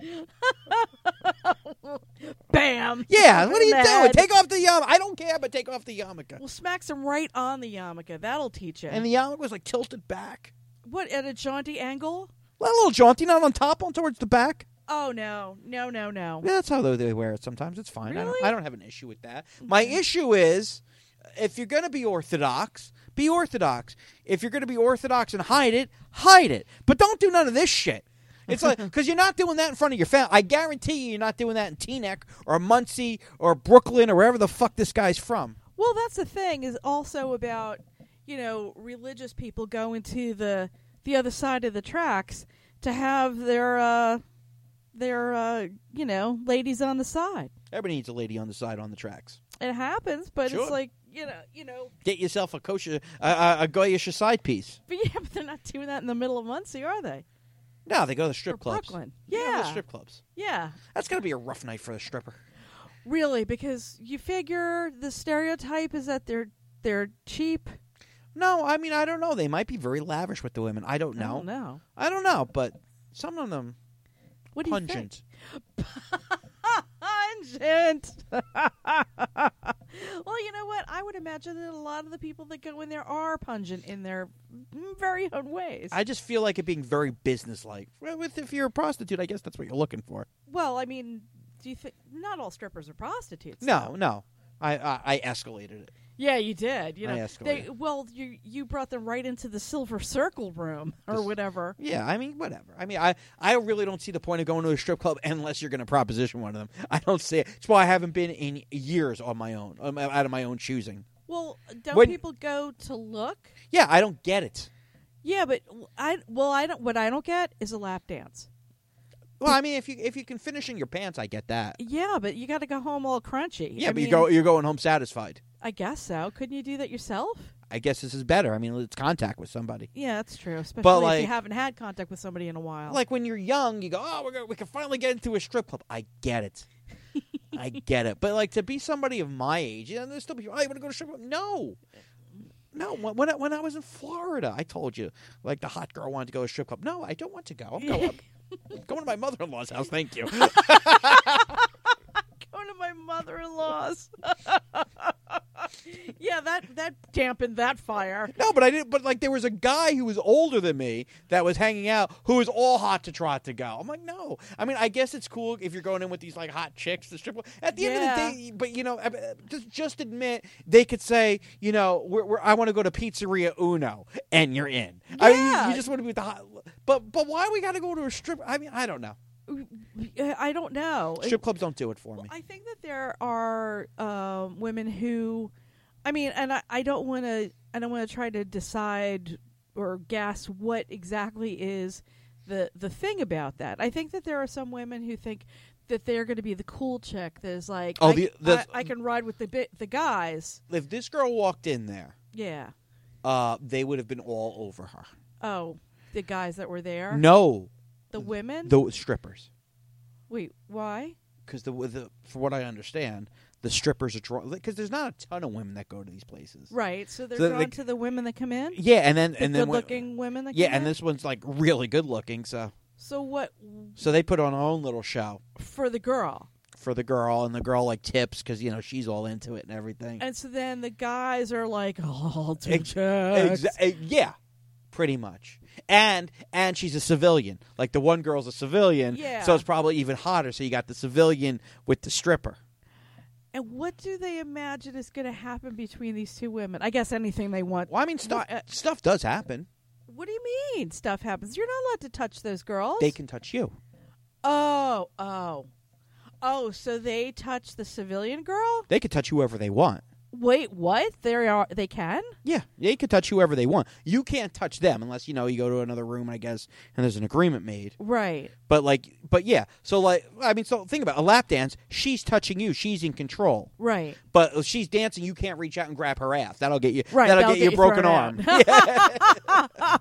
Bam. Yeah, what are In you the doing? head. Take off the yarmulke. I don't care, but take off the yarmulke. Well, smacks him right on the yarmulke. That'll teach you. And the yarmulke was like tilted back. What, at a jaunty angle? Well, a little jaunty, not on top, on towards the back. Oh, no. No, no, no. Yeah, that's how they they wear it sometimes. It's fine. I, don't, Really? I don't have an issue with that. My issue is, if you're going to be Orthodox, be Orthodox. If you're going to be Orthodox and hide it, hide it. But don't do none of this shit. It's like, because you're not doing that in front of your family. I guarantee you you're not doing that in Teaneck or Muncie or Brooklyn or wherever the fuck this guy's from. Well, that's the thing, is also about, you know, religious people going to the the other side of the tracks to have their, uh, their uh, you know, ladies on the side. Everybody needs a lady on the side on the tracks. It happens, but Sure. it's like, you know, you know. Get yourself a kosher, a, a, a goyish side piece. But yeah, but they're not doing that in the middle of Muncie, are they? No, they go to the strip Or clubs. Brooklyn. They go to Yeah. the strip clubs. Yeah. That's got to be a rough night for the stripper. Really, because you figure the stereotype is that they're they're cheap. No, I mean, I don't know. They might be very lavish with the women. I don't I know. don't know. I don't know, but some of them What do you think? pungent. Pungent. Well, you know what? I would imagine that a lot of the people that go in there are pungent in their very own ways. I just feel like it being very businesslike. Well, with if you're a prostitute, I guess that's what you're looking for. well, I mean, do you think not all strippers are prostitutes? No, though. no. I, I I escalated it. Yeah, you did. You I know, escalated. they well, you you brought them right into the Silver Circle room or This- whatever. Yeah, I mean, whatever. I mean, I, I really don't see the point of going to a strip club unless you're going to proposition one of them. I don't see it. That's why I haven't been in years on my own, um, out of my own choosing. Well, don't When- people go to look? Yeah, I don't get it. Yeah, but I well, I don't. What I don't get is a lap dance. Well, I mean, if you if you can finish in your pants, I get that. Yeah, but you got to go home all crunchy. Yeah, I but mean, you go you're going home satisfied. I guess so. Couldn't you do that yourself? I guess this is better. I mean, it's contact with somebody. Yeah, that's true. Especially But, if like- you haven't had contact with somebody in a while. Like when you're young, you go, "Oh, we're gonna, we can finally get into a strip club." I get it. I get it. But like to be somebody of my age, you know, there's still people. Oh, you want to go to a strip club? No. No, when when I, when I was in Florida, I told you, like the hot girl wanted to go to a strip club. No, I don't want to go. I'm going, I'm going to my mother-in-law's house. Thank you. going to my mother-in-law's. Yeah, that that dampened that fire. No, but I didn't. But like, there was a guy who was older than me that was hanging out who was all hot to trot to go. I'm like, no. I mean, I guess it's cool if you're going in with these like hot chicks to strip club. At the Yeah. end of the day, but you know, uh, just just admit they could say, you know, we're, we're, I want to go to Pizzeria Uno, and you're in. I mean, you, Yeah. you just want to be with the hot. But but why we got to go to a strip? I mean, I don't know. I don't know. Strip clubs don't do it for me. Well, I think that there are um, women who, I mean, and I, I don't want to, I don't want to try to decide or guess what exactly is the the thing about that. I think that there are some women who think that they're going to be the cool chick that is like, Oh, I, the- the- I, I can ride with the bi- the guys. If this girl walked in there, Yeah. uh, they would have been all over her. Oh, the guys that were there. No, The women. the strippers. Wait, why? Because the, the for what I understand, the strippers are drawn because there's not a ton of women that go to these places. Right. So they're So drawn they- to the women that come in. Yeah, and then The and then when- good-looking women that yeah, come and in? this one's like really good looking. So So what so they put on their own little show for the girl? for the girl, and the girl like tips because you know she's all into it and everything. And so then the guys are like, "Oh, two Ex- checks." exa- yeah, pretty much. And and she's a civilian. Like the one girl's a civilian, Yeah. so it's probably even hotter. So you got the civilian with the stripper. And what do they imagine is going to happen between these two women? I guess anything they want. Well, I mean, stuff Why- uh, stuff does happen. What do you mean stuff happens? You're not allowed to touch those girls. They can touch you. Oh, oh. Oh, so they touch the civilian girl? They can touch whoever they want. Wait, what? They are they can? Yeah, they can touch whoever they want. You can't touch them unless you know you go to another room, I guess, and there's an agreement made. Right. But like, but yeah. So like, I mean, so think about it. A lap dance. She's touching you. She's in control. Right. But if she's dancing, you can't reach out and grab her ass. That'll get you. Right, That'll, that'll get you a get you broken thrown arm.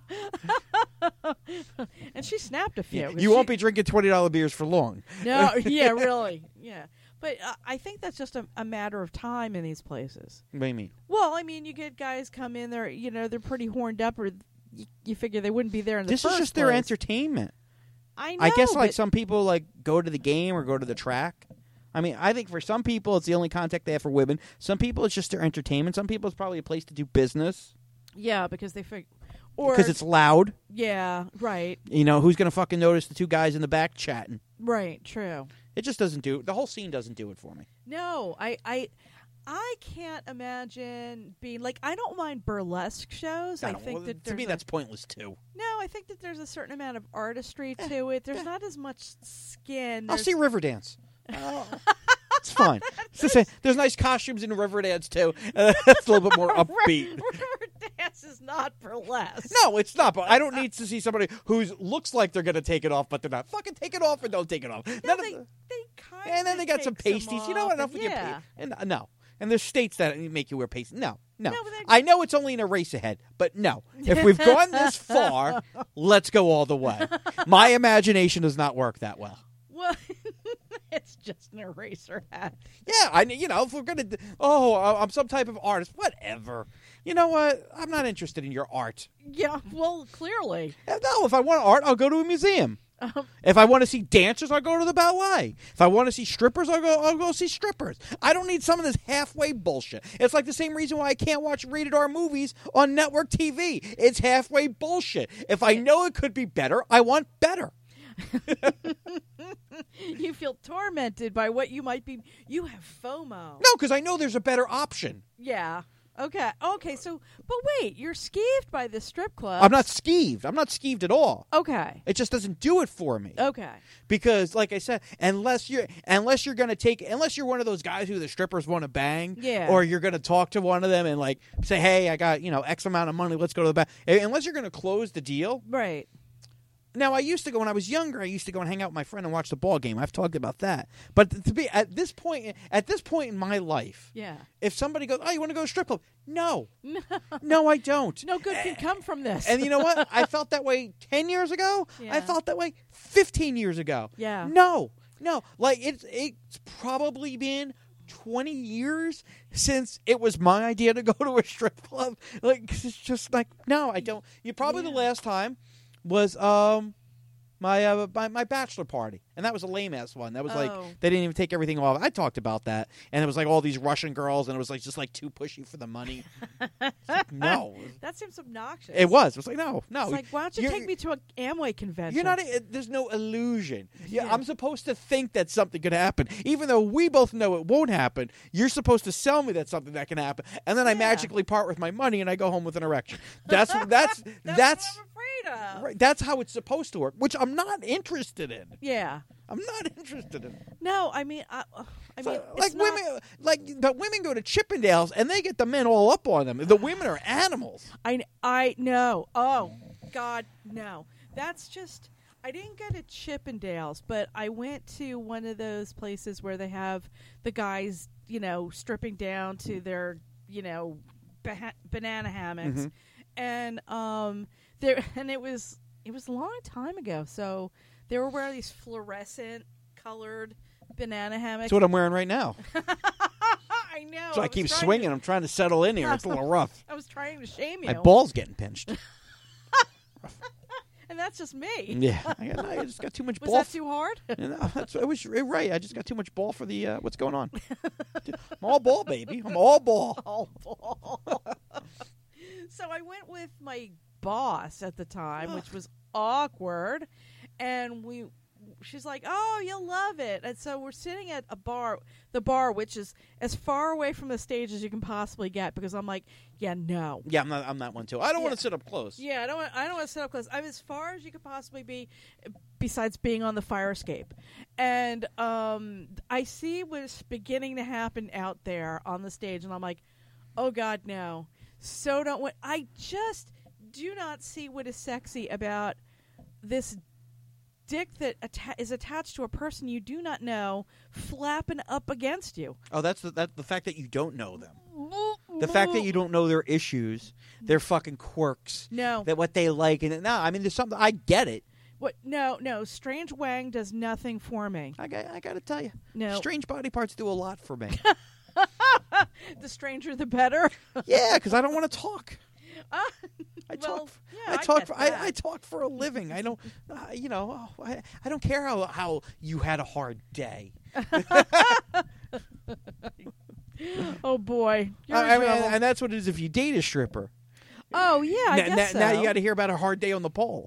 Yeah. And she snapped a few. You won't be drinking twenty dollar beers for long. No, yeah, really. Yeah. But uh, I think that's just a, a matter of time in these places. What do you mean? Well, I mean, you get guys come in there, you know, they're pretty horned up, or you, you figure they wouldn't be there in the This first is just their place. entertainment. I know. I guess like but- some people like go to the game or go to the track. I mean, I think for some people it's the only contact they have for women. Some people it's just their entertainment. Some people it's probably a place to do business Yeah, because they figure. Or, because it's loud. Yeah, right. You know, who's going to fucking notice the two guys in the back chatting? Right, true. It just doesn't do the whole scene doesn't do it for me. No, I, I, I can't imagine being like. I don't mind burlesque shows. I, don't- think well, that to there's me a- that's pointless too. no. I think that there's a certain amount of artistry to it. There's not as much skin. I'll There's- see Riverdance. Oh, it's fine. It's the same. There's nice costumes in Riverdance too. Uh, that's a little bit more upbeat. Riverdance is not burlesque. No, it's not. But I don't need to see somebody who looks like they're going to take it off, but they're not. Fucking take it off or don't take it off. No, None they, of the- they kind and then they got some pasties. You know, enough with your yeah. pa- and uh, no. And there's states that make you wear pasties. No, no. No, but they're- I know it's only an erase ahead, but no. If we've gone this far, let's go all the way. My imagination does not work that well. Well, it's just an eraser hat. Yeah, I you know if we're gonna d- oh I'm some type of artist, whatever. You know what? I'm not interested in your art. Yeah, well, clearly. No, if I want art, I'll go to a museum. Um, If I want to see dancers, I'll go to the ballet. If I want to see strippers, I'll go. I'll go see strippers. I don't need some of this halfway bullshit. It's like the same reason why I can't watch rated R movies on network T V. It's halfway bullshit. If I know it could be better, I want better. you feel tormented by what you might be. You have FOMO. No, because I know there's a better option. Yeah. Okay. Okay. So, but wait, you're skeeved by the strip club. I'm not skeeved. I'm not skeeved at all. Okay. It just doesn't do it for me. Okay. Because, like I said, unless you're unless you're gonna take unless you're one of those guys who the strippers want to bang, Yeah. or you're gonna talk to one of them and like say, hey, I got you know X amount of money, let's go to the back. Unless you're gonna close the deal. Right. Now, I used to go when I was younger. I used to go and hang out with my friend and watch the ball game. I've talked about that. But to be at this point, at this point in my life, Yeah. if somebody goes, "Oh, you want to go to a strip club?" No, no, I don't. No good can come from this. And you know what? I felt that way ten years ago. Yeah. I felt that way fifteen years ago. Yeah. No, no. Like, it's it's probably been twenty years since it was my idea to go to a strip club. Like, 'cause it's just like, no, I don't. You probably Yeah. the last time was um my, uh, my my bachelor party, and that was a lame ass one. That was like Oh. they didn't even take everything off. I talked about that, and it was like all these Russian girls, and it was like just like too pushy for the money. It's like, no, that seems obnoxious. it was. It was like no, no. It's like, why don't you You're- take me to an Amway convention? You're not. There's no illusion. Yeah, Yeah. I'm supposed to think that something could happen, even though we both know it won't happen. You're supposed to sell me that something that can happen, and then I Yeah. magically part with my money and I go home with an erection. That's that's That's, that's what I'm afraid of. right, that's how it's supposed to work, which I'm not interested in. Yeah. I'm not interested in. No, I mean, I, uh, I mean, So, it's like not- women, like but women go to Chippendales and they get the men all up on them. The women are animals. I, I know. Oh, God, no. That's just. I didn't go to Chippendales, but I went to one of those places where they have the guys, you know, stripping down to their, you know, ba- banana hammocks, Mhm. and um, there, and it was it was a long time ago. So they were wearing these fluorescent colored banana hammocks. That's what I'm wearing right now. I know. So I, was keep trying swinging. to- I'm trying to settle in here. It's a little rough. I was trying to shame you. My ball's getting pinched. And and that's just me. Yeah, I, got, I just got too much Was ball. that too hard? You know, that's, I was right. I just got too much ball for the uh, what's going on. I'm all ball, baby. I'm all ball. All ball. So I went with my boss at the time, which was awkward, and we. She's like, "Oh, you'll love it." And so we're sitting at a bar, the bar, which is as far away from the stage as you can possibly get, because I'm like, "Yeah, no." Yeah, I'm not. I'm that one too. I don't Yeah. want to sit up close. Yeah, I don't. Want, I don't want to sit up close. I'm as far as you could possibly be, besides being on the fire escape. And um, I see what's beginning to happen out there on the stage, and I'm like, "Oh God, no!" So don't. Want, I just do not see what is sexy about this dick that atta- is attached to a person you do not know, flapping up against you. Oh, that's the, that the fact that you don't know them. The fact that you don't know their issues, their fucking quirks, No. that what they like, and no, I mean, there's something. I get it. What? No, no. Strange Wang does nothing for me. I got. I got to tell you, No. strange body parts do a lot for me. The stranger, the better. Yeah, because I don't want to talk. Uh, I well, talk. yeah, I I talk. get For, I, that. I talk for a living. I don't. Uh, you know. oh, I, I don't care how how you had a hard day. Oh boy. You're in I, I mean, trouble. and that's what it is if you date a stripper. Oh yeah, I N- guess n- Now so. you got to hear about a hard day on the pole.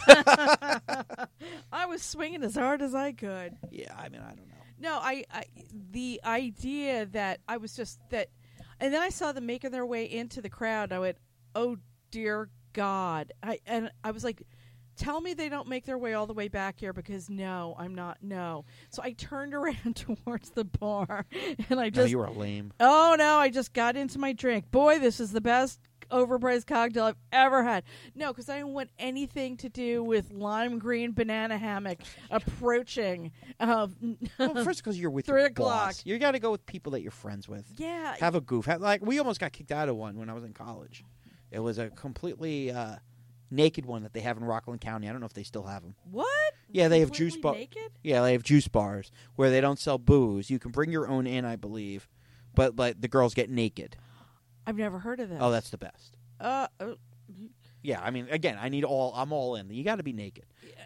I was swinging as hard as I could. Yeah, I mean, I don't know. No, I, I the idea that I was just that, and then I saw them making their way into the crowd. I went, oh dear God! I and I was like, tell me they don't make their way all the way back here, because no, I'm not. No. So I turned around towards the bar, and I No, just you were lame. oh no, I just got into my drink. Boy, this is the best overpriced cocktail I've ever had. No, because I didn't want anything to do with lime green banana hammock approaching. Uh, Well, first, because you're with Three your o'clock. boss. You got to go with people that you're friends with. yeah, Have a goof. Have, like we almost got kicked out of one when I was in college. It was a completely uh, naked one that they have in Rockland County. I don't know if they still have them. what? Yeah, they have Completely juice bar. naked? Yeah, they have juice bars where they don't sell booze. You can bring your own in, I believe, but but the girls get naked. I've never heard of this. Oh, that's the best. uh, uh Yeah, I mean, again, I need all. I'm all in. You got to be naked.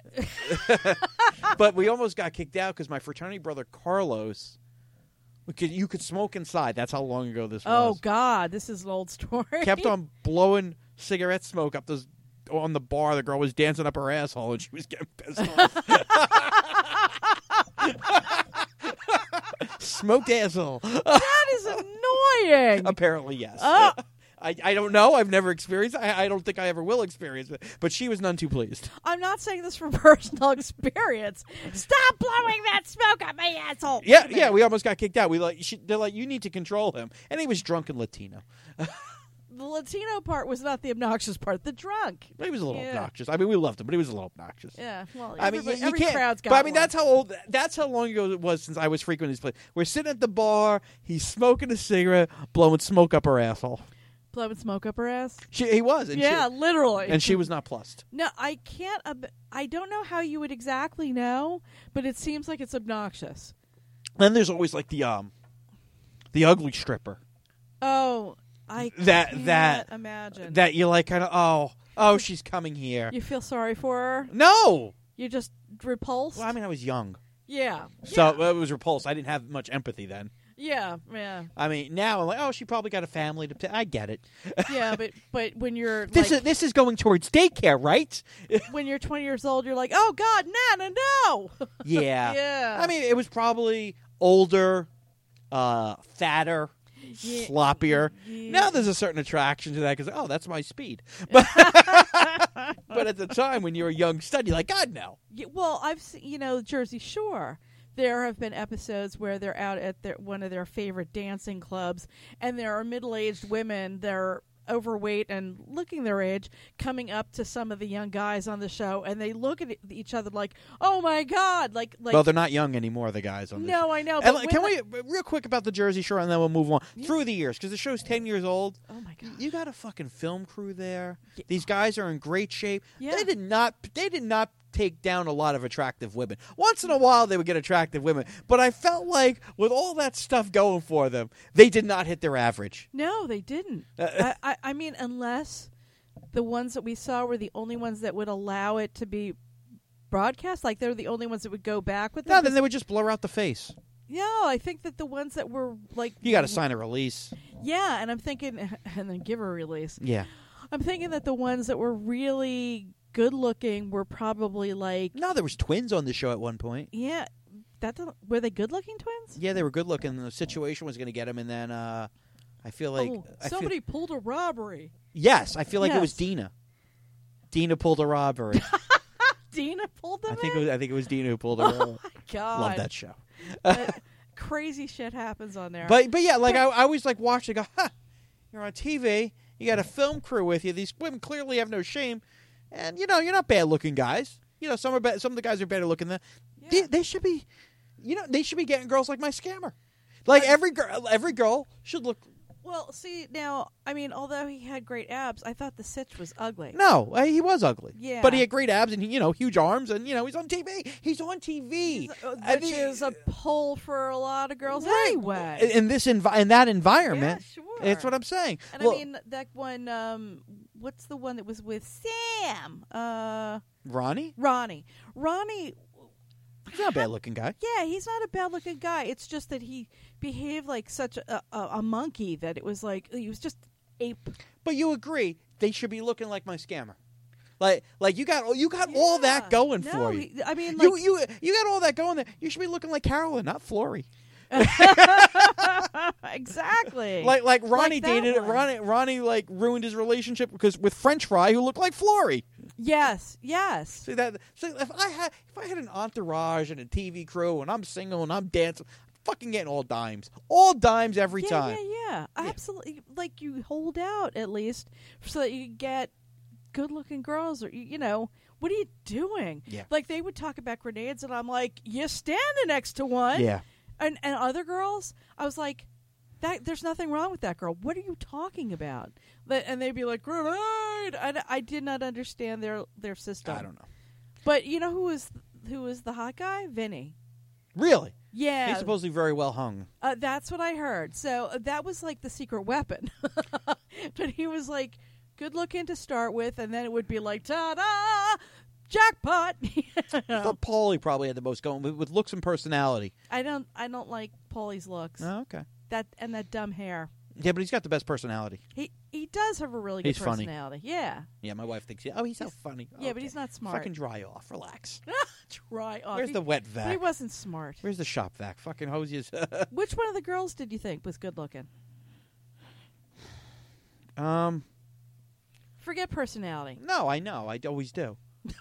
But we almost got kicked out because my fraternity brother Carlos, we could, you could smoke inside. That's how long ago this oh was. God, this is an old story. Kept on blowing cigarette smoke up this on the bar. The girl was dancing up her asshole, and she was getting pissed off. Smoked asshole. That is annoying. Apparently, yes. Oh. I, I don't know. I've never experienced it. I, I don't think I ever will experience it. But she was none too pleased. I'm not saying this from personal experience. Stop blowing that smoke at my asshole. Yeah, yeah. We almost got kicked out. We like. She, they're like, you need to control him, and he was drunk and Latino. The Latino part was not the obnoxious part. The drunk. He was a little Yeah. obnoxious. I mean, we loved him, but he was a little obnoxious. Yeah. Well, I mean, everybody- you every can't. crowd's got but I mean, one. that's how old. That's how long ago it was since I was frequenting this place. We're sitting at the bar. He's smoking a cigarette, blowing smoke up her asshole. blowing smoke up her ass. She, he was, and Yeah, she, literally. and she was not plussed. No, I can't. Ob- I don't know how you would exactly know, but it seems like it's obnoxious. Then there's always like the um, the ugly stripper Oh, I That- can't that- imagine that you like, kind of. Oh, oh, she's coming here. You feel sorry for her. No. You just repulsed. Well, I mean, I was young, yeah. so yeah. it was repulsed. I didn't have much empathy then. yeah, yeah, I mean, now I'm like, oh, she probably got a family to. T- I get it. yeah. But but when you're This like, is this is going towards daycare, right? when you're twenty years old, you're like, oh God, Nana, no. Yeah. Yeah. I mean, it was probably older, uh, fatter, Yeah. sloppier. Yeah. Now there's a certain attraction to that because, oh, that's my speed. But, but at the time when you were a young stud, you're like, God, no. Yeah, well, I've seen, you know, Jersey Shore. There have been episodes where they're out at their, one of their favorite dancing clubs, and there are middle-aged women, they're overweight and looking their age, coming up to some of the young guys on the show, and they look at each other like, "Oh my God!" Like, like. Well, they're not young anymore, the guys on this. no, I know. And, But like, when can the- we, real quick about the Jersey Shore, and then we'll move on. Yeah. Through the years, because the show's ten years old. Oh my God! You got a fucking film crew there. Yeah. These guys are in great shape. Yeah. They did not. They did not take down a lot of attractive women. Once in a while, they would get attractive women, but I felt like with all that stuff going for them, they did not hit their average. No, they didn't. Uh, I, I, I mean, unless the ones that we saw were the only ones that would allow it to be broadcast? Like, they're the only ones that would go back with them? No, then they would just blur out the face. No, I think that the ones that were, like... You got to sign a release. Yeah, and I'm thinking... And then give a release. Yeah. I'm thinking that the ones that were really good-looking were probably, like... No, there was twins on the show at one point. Yeah. That don't- Were they good-looking twins? Yeah, they were good-looking. The situation was going to get them, and then uh, I feel like... oh, I feel- somebody pulled a robbery. yes, I feel like it was Yes. Dina. Dina pulled a robbery. Dina pulled them I think in? it was, I think it was Dina who pulled a robbery. God. Love that show. But crazy shit happens on there. But but yeah, like I, I always like watch it. Go, huh? You're on T V. You got a film crew with you. These women clearly have no shame, and you know you're not bad looking guys. You know some are be- some of the guys are better looking than Yeah. they, they should be. You know they should be getting girls like my scammer. Like every girl, every girl should look. Well, see, now, I mean, although he had great abs, I thought the sitch was ugly. No, uh, he was ugly. Yeah. but he had great abs and you know huge arms, and you know he's on T V. He's on T V, He's, uh, I which mean, is a pull for a lot of girls right. anyway. In, in this envi- in that environment. Yeah, sure. That's what I'm saying. And Well, I mean, that one, um, what's the one that was with Sam? Uh, Ronnie, Ronnie. Ronnie, he's not a bad looking guy. yeah, he's not a bad-looking guy. It's just that he behaved like such a, a, a monkey that it was like, he was just ape. But you agree they should be looking like my scammer. Like, like you got you got all that Yeah. going No, for you. he- I mean, you like, you you got all that going there. You should be looking like Carolyn, not Flory. exactly. Like like Ronnie that dated one. Ronnie Ronnie like ruined his relationship because with French Fry who looked like Flory. Yes, yes. See that? See if I had if I had an entourage and a T V crew and I'm single and I'm dancing, I'm fucking getting all dimes, all dimes every yeah, time. Yeah, yeah, Yeah. absolutely. Like you hold out at least so that you get good-looking girls, or you, you know, what are you doing? Yeah. Like they would talk about grenades, and I'm like, you're standing next to one. Yeah. And and other girls, I was like, that there's nothing wrong with that girl. What are you talking about? But, and they'd be like, grenade. I, I did not understand their their system. I don't know. But you know who was who was the hot guy? Vinny. Really? Yeah. He's supposedly very well hung. Uh, that's what I heard. So uh, that was like the secret weapon. But he was like good looking to start with, and then it would be like ta-da, jackpot. I thought Paulie probably had the most going with, with looks and personality. I don't. I don't like Paulie's looks. Oh, okay. That and that dumb hair. Yeah, but he's got the best personality. He he does have a really good He's funny. personality. Yeah. Yeah, my wife thinks, oh, he's so funny. Yeah, Okay. but he's not smart. Fucking dry off. Relax. Try off. Where's He- the wet but he vac? wasn't smart. Where's the shop vac? Fucking hoses. Which one of the girls did you think was good looking? um, Forget personality. no, I know. I always do.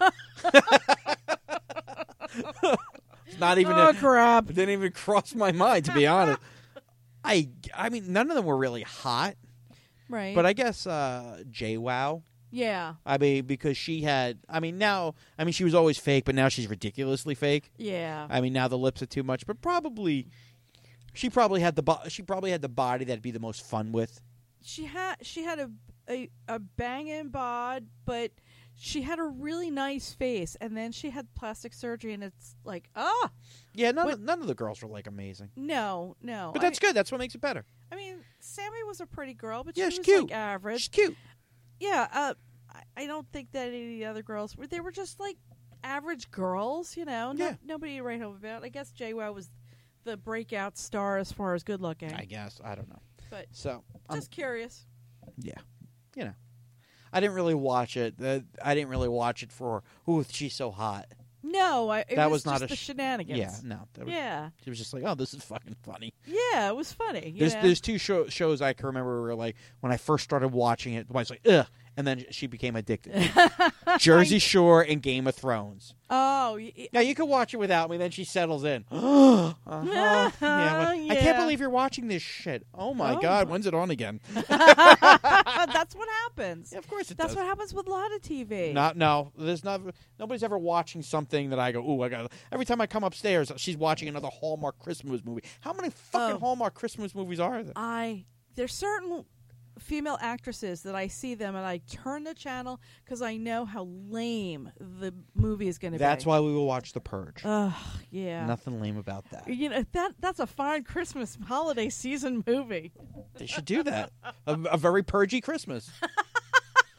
It's not even. Oh a, crap! it didn't even cross my mind, to be honest. I, I mean, none of them were really hot, Right. but I guess uh, JWoww. yeah. I mean, because she had. I mean, now. I mean, she was always fake, but now she's ridiculously fake. Yeah. I mean, now the lips are too much, but probably she probably had the bo- she probably had the body that'd be the most fun with. she had she had a a, a banging bod, but she had a really nice face, and then she had plastic surgery, and it's like, ah, Yeah, none What- of, none of the girls were like amazing, no, no. but I that's mean, good. That's what makes it better. I mean, Sammy was a pretty girl, but Yeah, she she's was cute. like average. She's cute. Yeah, uh, I, I don't think that any of the other girls were. They were just like average girls, you know. No, Yeah. Nobody to write home about. I guess JWoww was the breakout star as far as good looking. I guess I don't know. But So um, just curious. yeah, you know, I didn't really watch it. Uh, I didn't really watch it for ooh, she's so hot. No, I, it That was, was not just a the sh- shenanigans. Yeah, no, that was, Yeah. It was just like, oh, this is fucking funny. Yeah, it was funny. you There's know? there's two show, shows I can remember where like when I first started watching it, I was like, ugh, and then she became addicted. Jersey Shore and Game of Thrones. Oh, y- y- Now you can watch it without me. Then she settles in. uh-huh. Yeah, well, I Yeah. can't believe you're watching this shit. Oh my Oh god, my- when's it on again? that's what happens. Yeah, of course it That's does. what happens with a lot of T V. Not no. There's not. Nobody's ever watching something that I go, ooh, I got. Every time I come upstairs, she's watching another Hallmark Christmas movie. How many fucking Oh. Hallmark Christmas movies are there? I there's certain female actresses that I see them and I turn the channel because I know how lame the movie is going to be. That's why we will watch The Purge. Ugh, yeah. Nothing lame about that. You know that that's a fine Christmas holiday season movie. They should do that. A, a very purgy Christmas.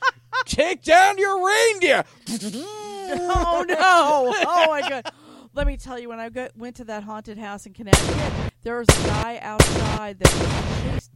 Take down your reindeer. Oh no! Oh my god! Let me tell you, when I go, went to that haunted house in Connecticut, there was a guy outside that chased.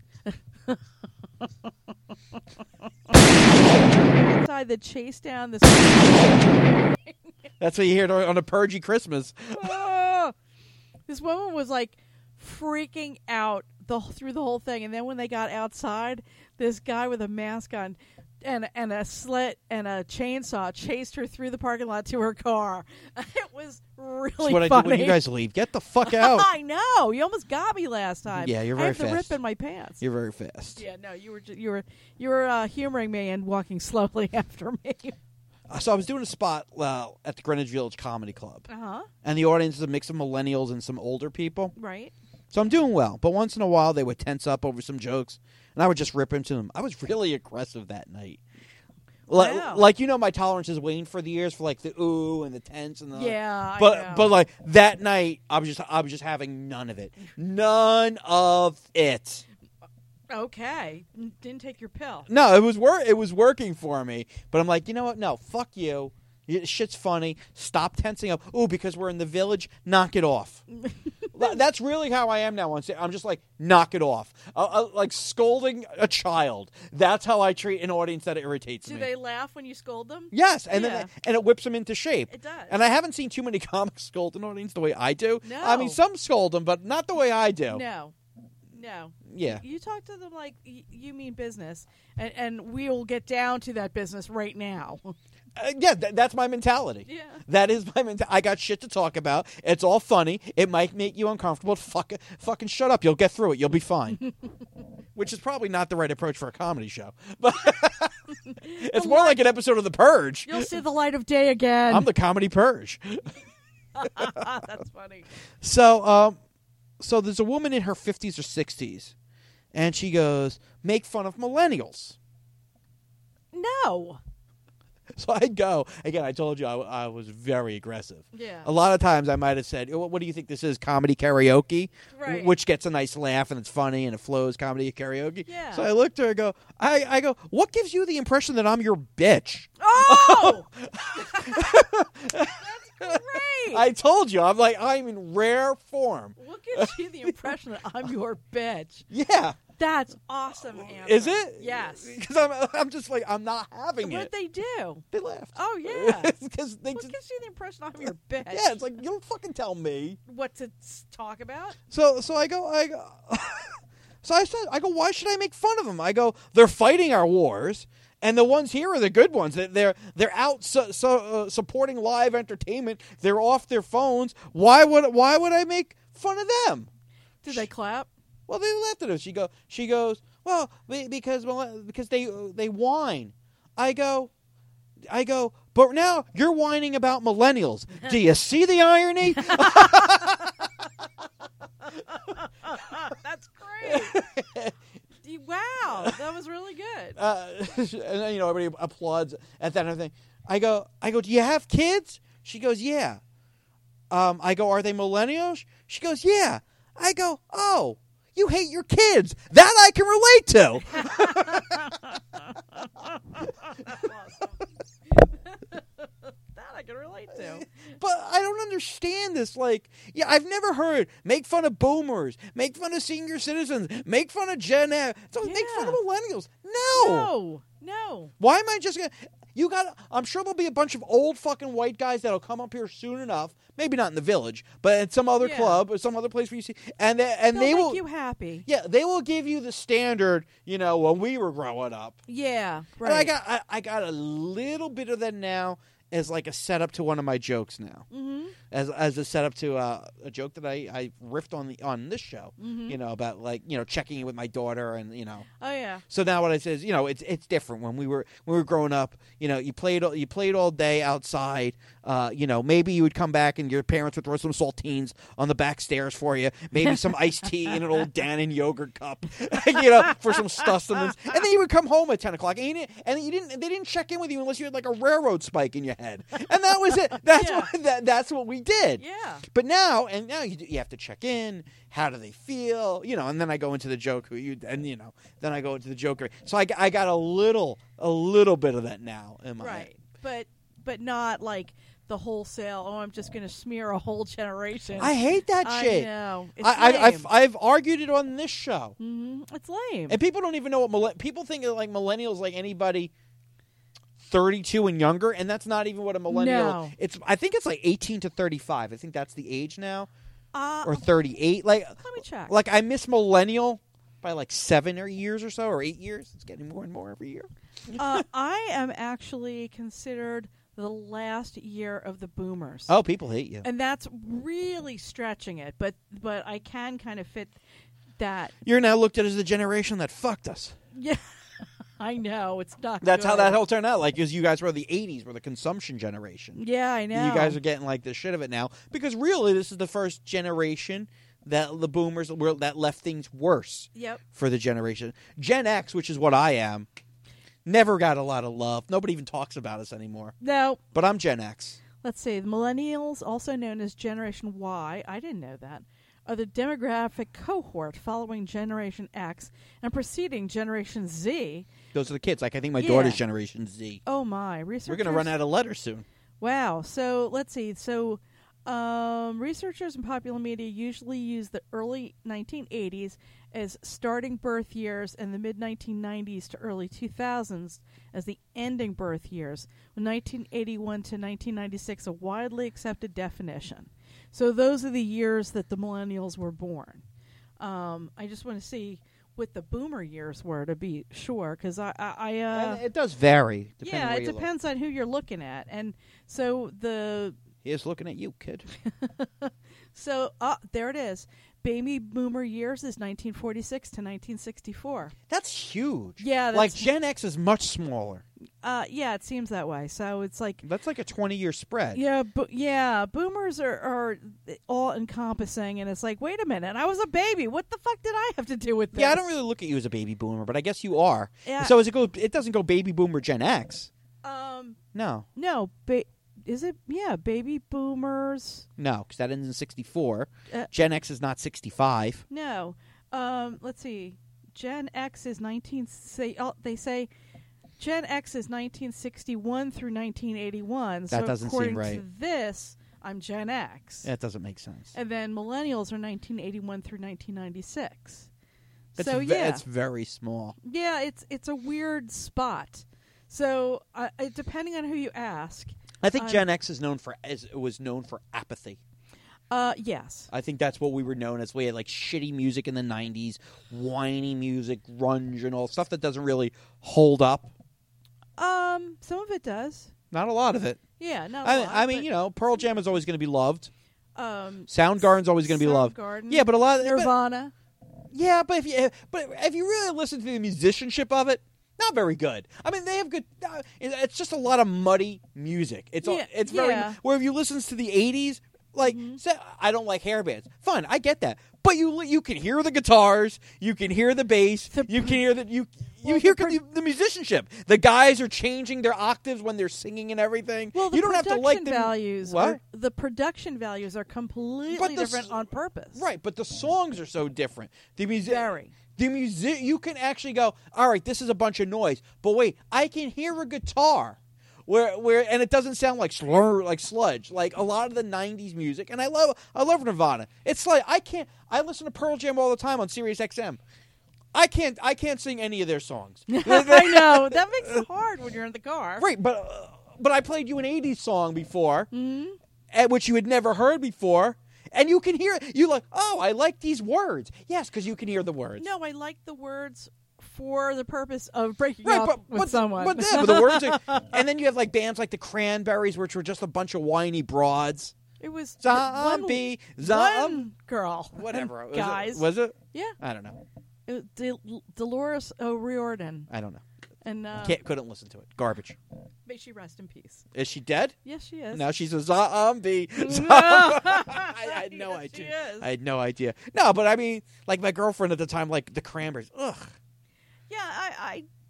outside that chased down this. That's what you hear on a purgy Christmas. Ah! This woman was like freaking out the through the whole thing, and then when they got outside, this guy with a mask on and and a slit and a chainsaw chased her through the parking lot to her car. It was really That's what funny. I do when you guys leave. Get the fuck out. I know. You almost got me last time. Yeah, you're I very have the fast. rip in my pants. You're very fast. Yeah, no, you were ju- you were you were uh, humoring me and walking slowly after me. So I was doing a spot uh, at the Greenwich Village Comedy Club. Uh huh. And the audience is a mix of millennials and some older people. Right. So I'm doing well. But once in a while, they would tense up over some jokes, and I would just rip into them. I was really aggressive that night. Like, Wow. like you know, my tolerance is waning for the years for like the ooh and the tense and the Yeah, I But know. but like that night, I was just I was just having none of it, none of it. Okay. N- Didn't take your pill. No, it was wor- It was working for me. But I'm like, you know what? No, fuck you. Y- Shit's funny. Stop tensing up. Ooh, because we're in the village. Knock it off. Th- That's really how I am now. On stage. I'm just like, knock it off. Uh, uh, like scolding a child. That's how I treat an audience that irritates Do me. they laugh when you scold them? Yes, and Yeah. then and it whips them into shape. It does. And I haven't seen too many comics scold an audience the way I do. No. I mean, some scold them, but not the way I do. No. No. Yeah. You talk to them like y- you mean business, and, and we'll get down to that business right now. Uh, yeah, th- that's my mentality. Yeah. That is my mentality. I got shit to talk about. It's all funny. It might make you uncomfortable. Fuck it. Fucking shut up. You'll get through it. You'll be fine. Which is probably not the right approach for a comedy show. But it's more like an episode of The Purge. You'll see the light of day again. I'm the comedy purge. That's funny. So, um, so there's a woman in her fifties or sixties, and she goes, make fun of millennials. No. So I go, again, I told you I, I was very aggressive. Yeah. A lot of times I might have said, "What what do you think this is, comedy karaoke?" Right. Which gets a nice laugh and it's funny and it flows, comedy karaoke. Yeah. So I looked at her and go, I, I go, what gives you the impression that I'm your bitch? Oh! That's great. I told you, I'm like, I'm in rare form. What gives you the impression that I'm your bitch? Yeah. That's awesome, Anna. Is it? Yes. Because I'm, I'm just like, I'm not having What it. did they do? They laughed. Oh, yeah. Because they What just, gives you the impression I'm your bitch? yeah, it's like, you don't fucking tell me. What to s- talk about? So so I go I go So I said I go why should I make fun of them? I go they're fighting our wars and the ones here are the good ones. They- They're they're out so, so, uh, supporting live entertainment. They're off their phones. Why would why would I make fun of them? Did they clap? Well, they laughed at us. She go she goes, "Well, be- because well, because they they whine." I go I go, "But now you're whining about millennials. Do you see the irony?" That's great. Wow, that was really good. Uh, and then, you know, everybody applauds at that and everything. I go, I go, do you have kids? She goes, yeah. Um, I go, are they millennials? She goes, yeah. I go, oh, you hate your kids. That I can relate to. That's awesome. That I can relate to. But I don't understand this. Like, yeah, I've never heard make fun of boomers, make fun of senior citizens, make fun of Gen X, so make fun of Yeah. millennials. No. No, no. Why am I just gonna? You got? I'm sure there'll be a bunch of old fucking white guys that'll come up here soon enough. Maybe not in the village, but at some other Yeah. club or some other place where you see, and they, and They'll they make will. you happy. Yeah, they will give you the standard. You know, when we were growing up. Yeah, right. And I got, I, I got a little bit of that now as like a setup to one of my jokes now. Mm-hmm. As as a setup to uh, a joke that I, I riffed on the on this show. Mm-hmm. You know, about like you know checking in with my daughter and you know. Oh yeah. So now what I say is, you know, it's it's different. When we were when we were growing up, you know, you played you played all day outside. Uh, you know, maybe you would come back and your parents would throw some saltines on the back stairs for you. Maybe some iced tea in an old Dannon yogurt cup, you know, for some sustenance. And then you would come home at ten o'clock, and you didn't, and you didn't. They didn't check in with you unless you had like a railroad spike in your head, and that was it. That's Yeah. what that, that's what we did. Yeah. But now, and now you you have to check in. How do they feel? You know, and then I go into the joke. Who you and you know, then I go into the joke. So I, I got a little a little bit of that now in my Right. But but not like the wholesale. Oh, I'm just going to smear a whole generation. I hate that I shit. know. It's I, I, lame. I've I've argued it on this show, hmm It's lame. and people don't even know what millen- people think of like millennials like anybody thirty-two and younger, and that's not even what a millennial. No. It's I think it's like eighteen to thirty-five. I think that's the age now, uh, or thirty-eight. Like let me check. like I miss millennial by like seven or years or so, or eight years. It's getting more and more every year. uh, I am actually considered the last year of the boomers. Oh, people hate you. And that's really stretching it, but but I can kind of fit that. You're now looked at as the generation that fucked us. Yeah, I know it's not. That's how good. that whole turned out. Like, because you guys were the eighties, were the consumption generation. Yeah, I know. And you guys are getting like the shit of it now because really, this is the first generation that the boomers were that left things worse. Yep. For the generation Gen X, which is what I am, never got a lot of love. Nobody even talks about us anymore. No. But I'm Gen X. Let's see. The millennials, also known as Generation Y, I didn't know that, are the demographic cohort following Generation X and preceding Generation Z. Those are the kids. Like I think my Yeah. daughter's Generation Z. Oh my! Researchers. We're gonna run out of letters soon. Wow. So let's see. So um, researchers and popular media usually use the early nineteen eighties as starting birth years and the mid nineteen nineties to early two thousands as the ending birth years, with nineteen eighty-one to nineteen ninety-six a widely accepted definition. So those are the years that the millennials were born. Um, I just want to see what the boomer years were to be sure, because I, I, I uh, And it does vary. Depending yeah, where it you depends on who you're looking at, and so the Look. He is looking at you, kid. so uh, there it is. Baby boomer years is nineteen forty-six to nineteen sixty-four. That's huge. Yeah, like that's- Gen X is much smaller. Uh, yeah, it seems that way. So it's like, That's like a twenty-year spread. yeah, bo- yeah, boomers are, are all encompassing, and it's like, wait a minute, I was a baby. What the fuck did I have to do with this? Yeah, I don't really look at you as a baby boomer, but I guess you are. Yeah. So as it goes, it doesn't go baby boomer Gen X. Um, No, no, ba- is it? Yeah, baby boomers. no, because that ends in sixty-four. Uh, Gen X is not sixty-five. No. Um, let's see. Gen X is nineteen. Say, oh, they say Gen X is nineteen sixty-one through nineteen eighty-one. That so doesn't seem according right. to this, I'm Gen X. That doesn't make sense. And then millennials are nineteen eighty-one through nineteen ninety-six. It's so ve- yeah, it's very small. yeah, it's it's a weird spot. So uh, it- depending on who you ask, I think Um, Gen X is known for as was known for apathy. uh, yes, I think that's what we were known as. We had like shitty music in the nineties, whiny music, grunge, and all stuff that doesn't really hold up. um, some of it does. Not a lot of it. Yeah, not a I, lot, I mean, but, you know, Pearl Jam is always going to be loved. um, Soundgarden's always going to be loved. Soundgarden, Yeah, but a lot of but- Nirvana. Yeah, but if you but if you really listen to the musicianship of it, not very good. I mean, they have good. Uh, it's just a lot of muddy music. It's all, Yeah, it's very. yeah. Where if you listen to the eighties, like Mm-hmm. say, I don't like hair bands. Fine, I get that. But you you can hear the guitars, you can hear the bass, The you pr- can hear the you you Well, hear the pr- the, the musicianship. The guys are changing their octaves when they're singing and everything. Well, the you don't have production to like the values What? are the production values are completely But the different s- on purpose. Right, but the songs are so different. The music, Very. the music, you can actually go, all right, this is a bunch of noise, but wait, I can hear a guitar, where where, and it doesn't sound like slur, like sludge, like a lot of the nineties music. And I love, I love Nirvana. It's like I can't, I listen to Pearl Jam all the time on Sirius X M. I can't, I can't sing any of their songs. I know that makes it hard when you're in the car. Right, but uh, but I played you an eighties song before, Mm-hmm. at which you had never heard before, and you can hear it. You like, oh, I like these words. Yes, because you can hear the words. No, I like the words for the purpose of breaking right, up but with but, someone. but, yeah, but the words. Are, and then you have like bands like the Cranberries, which were just a bunch of whiny broads. it was Zombie, one, zom- one girl, whatever. and Was it- guys. was it? Yeah, I don't know. it was Del- Dolores O'Riordan, I don't know. and uh, Can't, couldn't listen to it. Garbage. may she rest in peace. Is she dead? Yes, she is. Now she's a zombie. Zombie. I, I had no Yes, she idea. is. I had no idea. No, but I mean, like my girlfriend at the time, like the Cranberries. Ugh. Yeah, I, I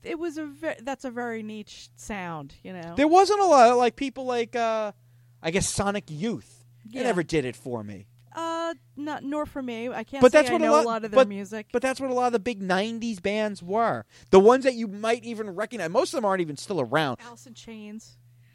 it was a ve- that's a very niche sound, you know. There wasn't a lot of, like, people like, uh, I guess, Sonic Youth. They Yeah. never did it for me. Uh, not nor for me. I can't But say that's I what a know lot- a lot of their but- music. But that's what a lot of the big nineties bands were. The ones that you might even recognize. Most of them aren't even still around. Alice in Chains.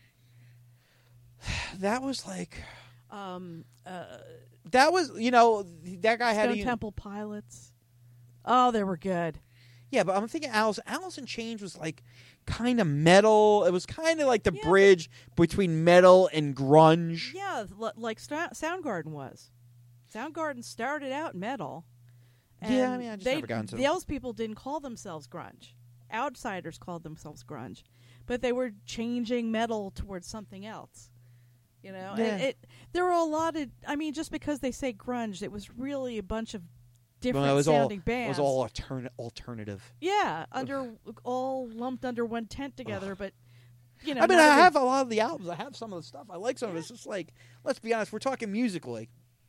That was like... Um, uh, That was, you know, that guy had Stone a... Temple Pilots. Oh, they were good. Yeah, but I'm thinking Alice, Alice in Chains was like kind of metal. It was kind of like the Yeah, bridge between metal and grunge. Yeah, l- like Sta- Soundgarden was. Soundgarden started out metal. And Yeah, I mean, I just they, never got into them. those people didn't call themselves grunge. Outsiders called themselves grunge, but they were changing metal towards something else. You know, Yeah. and it there were a lot of. I mean, just because they say grunge, it was really a bunch of different Well, it was all, sounding it bands. was all altern- alternative. yeah, under all lumped under one tent together. But you know, I mean, not I every- have a lot of the albums. I have some of the stuff. I like some of it. It's just like, let's be honest, we're talking musically.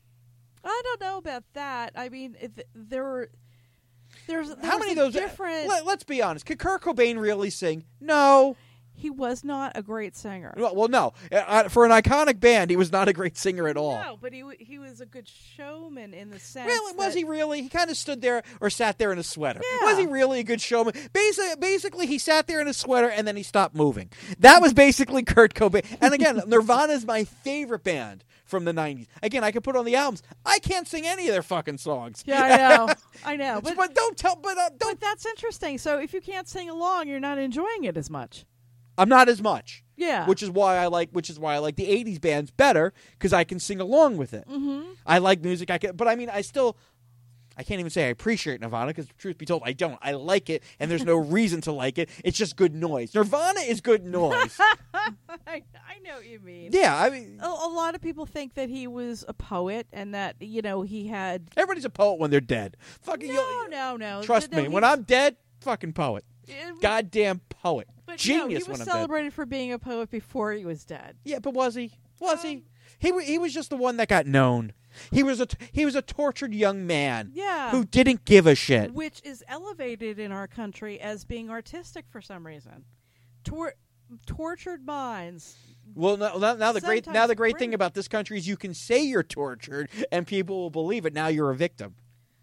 I don't know about that. I mean, it, there were. There's, there How was many a of those? different? Let, let's be honest. Could Kurt Cobain really sing? No. He was not a great singer. Well, well, no. Uh, for an iconic band, he was not a great singer at all. No, but he w- he was a good showman in the sense. Really? Was that- he really? He kind of stood there or sat there in a sweater. Yeah. Was he really a good showman? Basically, basically, he sat there in a sweater and then he stopped moving. That was basically Kurt Cobain. And again, Nirvana is my favorite band from the nineties. Again, I could put on the albums. I can't sing any of their fucking songs. Yeah, I know, I know, But, but don't tell. But uh, but don't. that's interesting. So if you can't sing along, you're not enjoying it as much. I'm not as much. Yeah, Which is why I like. Which is why I like the eighties bands better because I can sing along with it. Mm-hmm. I like music. I can, but I mean, I still. I can't even say I appreciate Nirvana because, truth be told, I don't. I like it, and there's no reason to like it. It's just good noise. Nirvana is good noise. I, I know what you mean. Yeah, I mean, A, a lot of people think that he was a poet and that you know he had. everybody's a poet when they're dead. Fucking, No, you, no, no. trust no, me. When he's- I'm dead, fucking poet. it- Goddamn poet. but Genius no, he when was I'm dead. celebrated for being a poet before he was dead. Yeah, but was he? Was Um, he? He wa- he was just the one that got known. He was a t- he was a tortured young man Yeah. who didn't give a shit. Which is elevated in our country as being artistic for some reason. Tor- tortured minds. Well, now, now now the great now Sometimes the great bring- thing about this country is you can say you're tortured and people will believe it. Now you're a victim.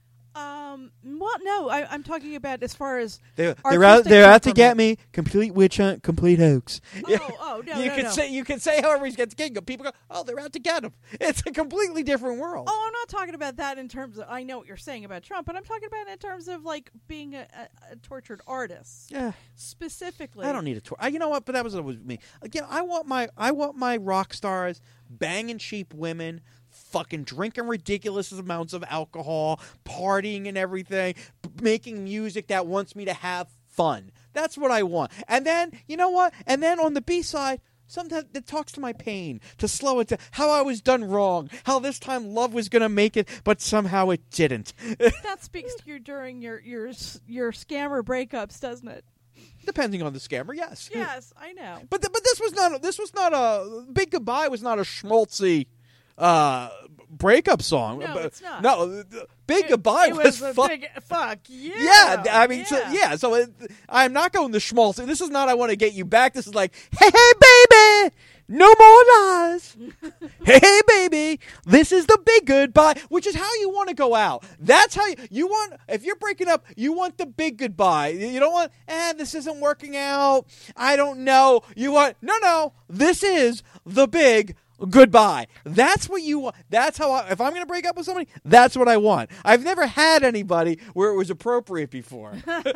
Um. Well, no, I, I'm talking about as far as. They're, they're out. Artistic They're out to temperament. get me. Complete witch hunt. Complete hoax. Oh, oh, no, you no, can no. say you can say however he's gets getting. People go, oh, they're out to get him. It's a completely different world. Oh, I'm not talking about that in terms of. I know what you're saying about Trump, but I'm talking about it in terms of like being a, a, a tortured artist Yeah, specifically. I don't need a tour. I, you know what? But that was always me. Again, I want my I want my rock stars banging cheap women. Fucking drinking ridiculous amounts of alcohol, partying and everything, b- making music that wants me to have fun. That's what I want. And then, you know what? And then on the B side, sometimes it talks to my pain, to slow it down, how I was done wrong, how this time love was going to make it, but somehow it didn't. That speaks to you during your your s- your scammer breakups, doesn't it? Depending on the scammer, yes. Yes, I know. But th- but this was not a, this was not a Big Goodbye was not a schmaltzy uh, breakup song. No, But- it's not. No, th- th- Big It- Goodbye it was, was a fu- big fuck. Yeah, Yeah, I mean, yeah. so yeah. So it, I'm not going the schmaltzy. This is not. I want to get you back. This is like, hey, hey, baby, no more lies. hey, hey, baby, this is the big goodbye, which is how you want to go out. That's how you, you want. If you're breaking up, you want the big goodbye. You don't want, eh, this isn't working out. I don't know. You want, no, no. This is the big goodbye. That's what you want. That's how I, if I'm going to break up with somebody, that's what I want. I've never had anybody where it was appropriate before.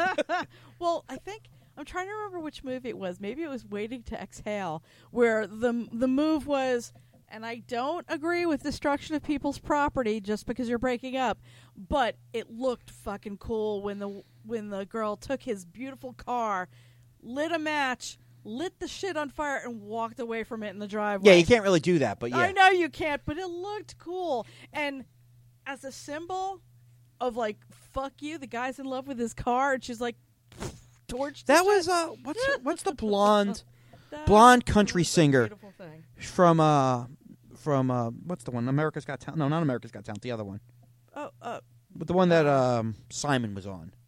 Well, I think I'm trying to remember which movie it was. Maybe it was Waiting to Exhale, where the the move was, and I don't agree with destruction of people's property just because you're breaking up, but it looked fucking cool when the when the girl took his beautiful car, lit a match, lit the shit on fire, and walked away from it in the driveway. Yeah, you can't really do that, but yeah. I know you can't, but it looked cool. And as a symbol of like, fuck you, the guy's in love with his car, and she's like, torch. the That shit. was uh, what's what's the blonde That blonde was country a singer beautiful thing. from uh from uh what's the one? America's Got Talent? No, not America's Got Talent. The other one, Oh, uh, but the one that um Simon was on. oh,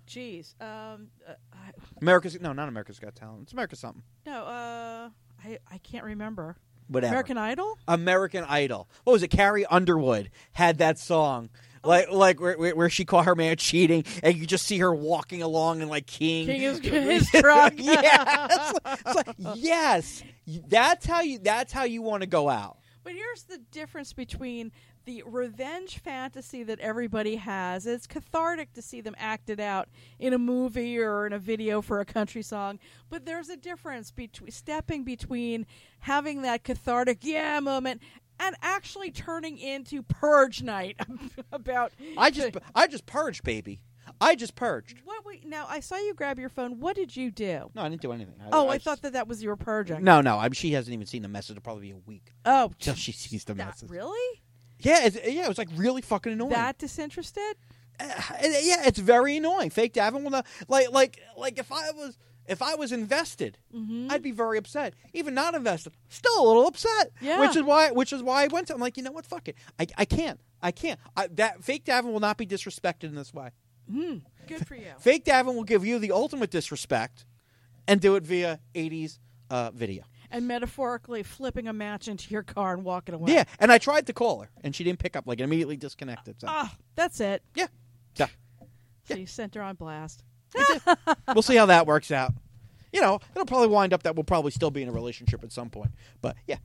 geez. Um, uh, I, America's no, not America's Got Talent. It's America's something. no, uh, I I can't remember. Whatever. American Idol? American Idol. What was it? Carrie Underwood had that song. Like, like where, where where she caught her man cheating, and you just see her walking along and like King, King is his truck. yes, it's like, yes, that's how you. That's how you want to go out. But here's the difference between the revenge fantasy that everybody has. It's cathartic to see them acted out in a movie or in a video for a country song. But there's a difference between stepping between having that cathartic yeah moment and actually turning into purge night about. I just, I just purged, baby. I just purged. What we, now, I saw you grab your phone. What did you do? No, I didn't do anything. I, Oh, I, I, just, thought that that was you were purging. No, no. I, she hasn't even seen the message. It'll probably be a week Oh, till she sees the that, message. really? Yeah, it's, yeah. It was like really fucking annoying. That disinterested? Uh, yeah, it's very annoying. Fake Davin will not like, like, like. If I was, if I was invested, Mm-hmm. I'd be very upset. Even not invested, still a little upset. Yeah. Which is why, which is why I went to. I'm like, you know what? Fuck it. I, I can't. I can't. I, that Fake Davin will not be disrespected in this way. Mm, good for you. Fake Davin will give you the ultimate disrespect, and do it via eighties uh, video. And metaphorically flipping a match into your car and walking away. Yeah, and I tried to call her, and she didn't pick up. Like, immediately disconnected. So. Ah, that's it. Yeah. Yeah. So you sent her on blast. We'll see how that works out. You know, it'll probably wind up that we'll probably still be in a relationship at some point. But yeah,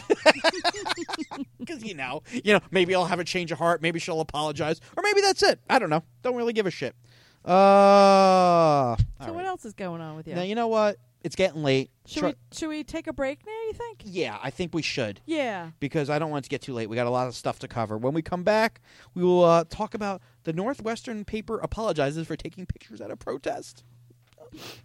because you know, you know, maybe I'll have a change of heart. Maybe she'll apologize, or maybe that's it. I don't know. Don't really give a shit. Uh, So all what right. else is going on with you? Now you know what? It's getting late. should Try- we should we take a break now? You think? Yeah, I think we should. Yeah. Because I don't want it to get too late. We got a lot of stuff to cover. When we come back, we will uh, talk about the Northwestern paper apologizes for taking pictures at a protest.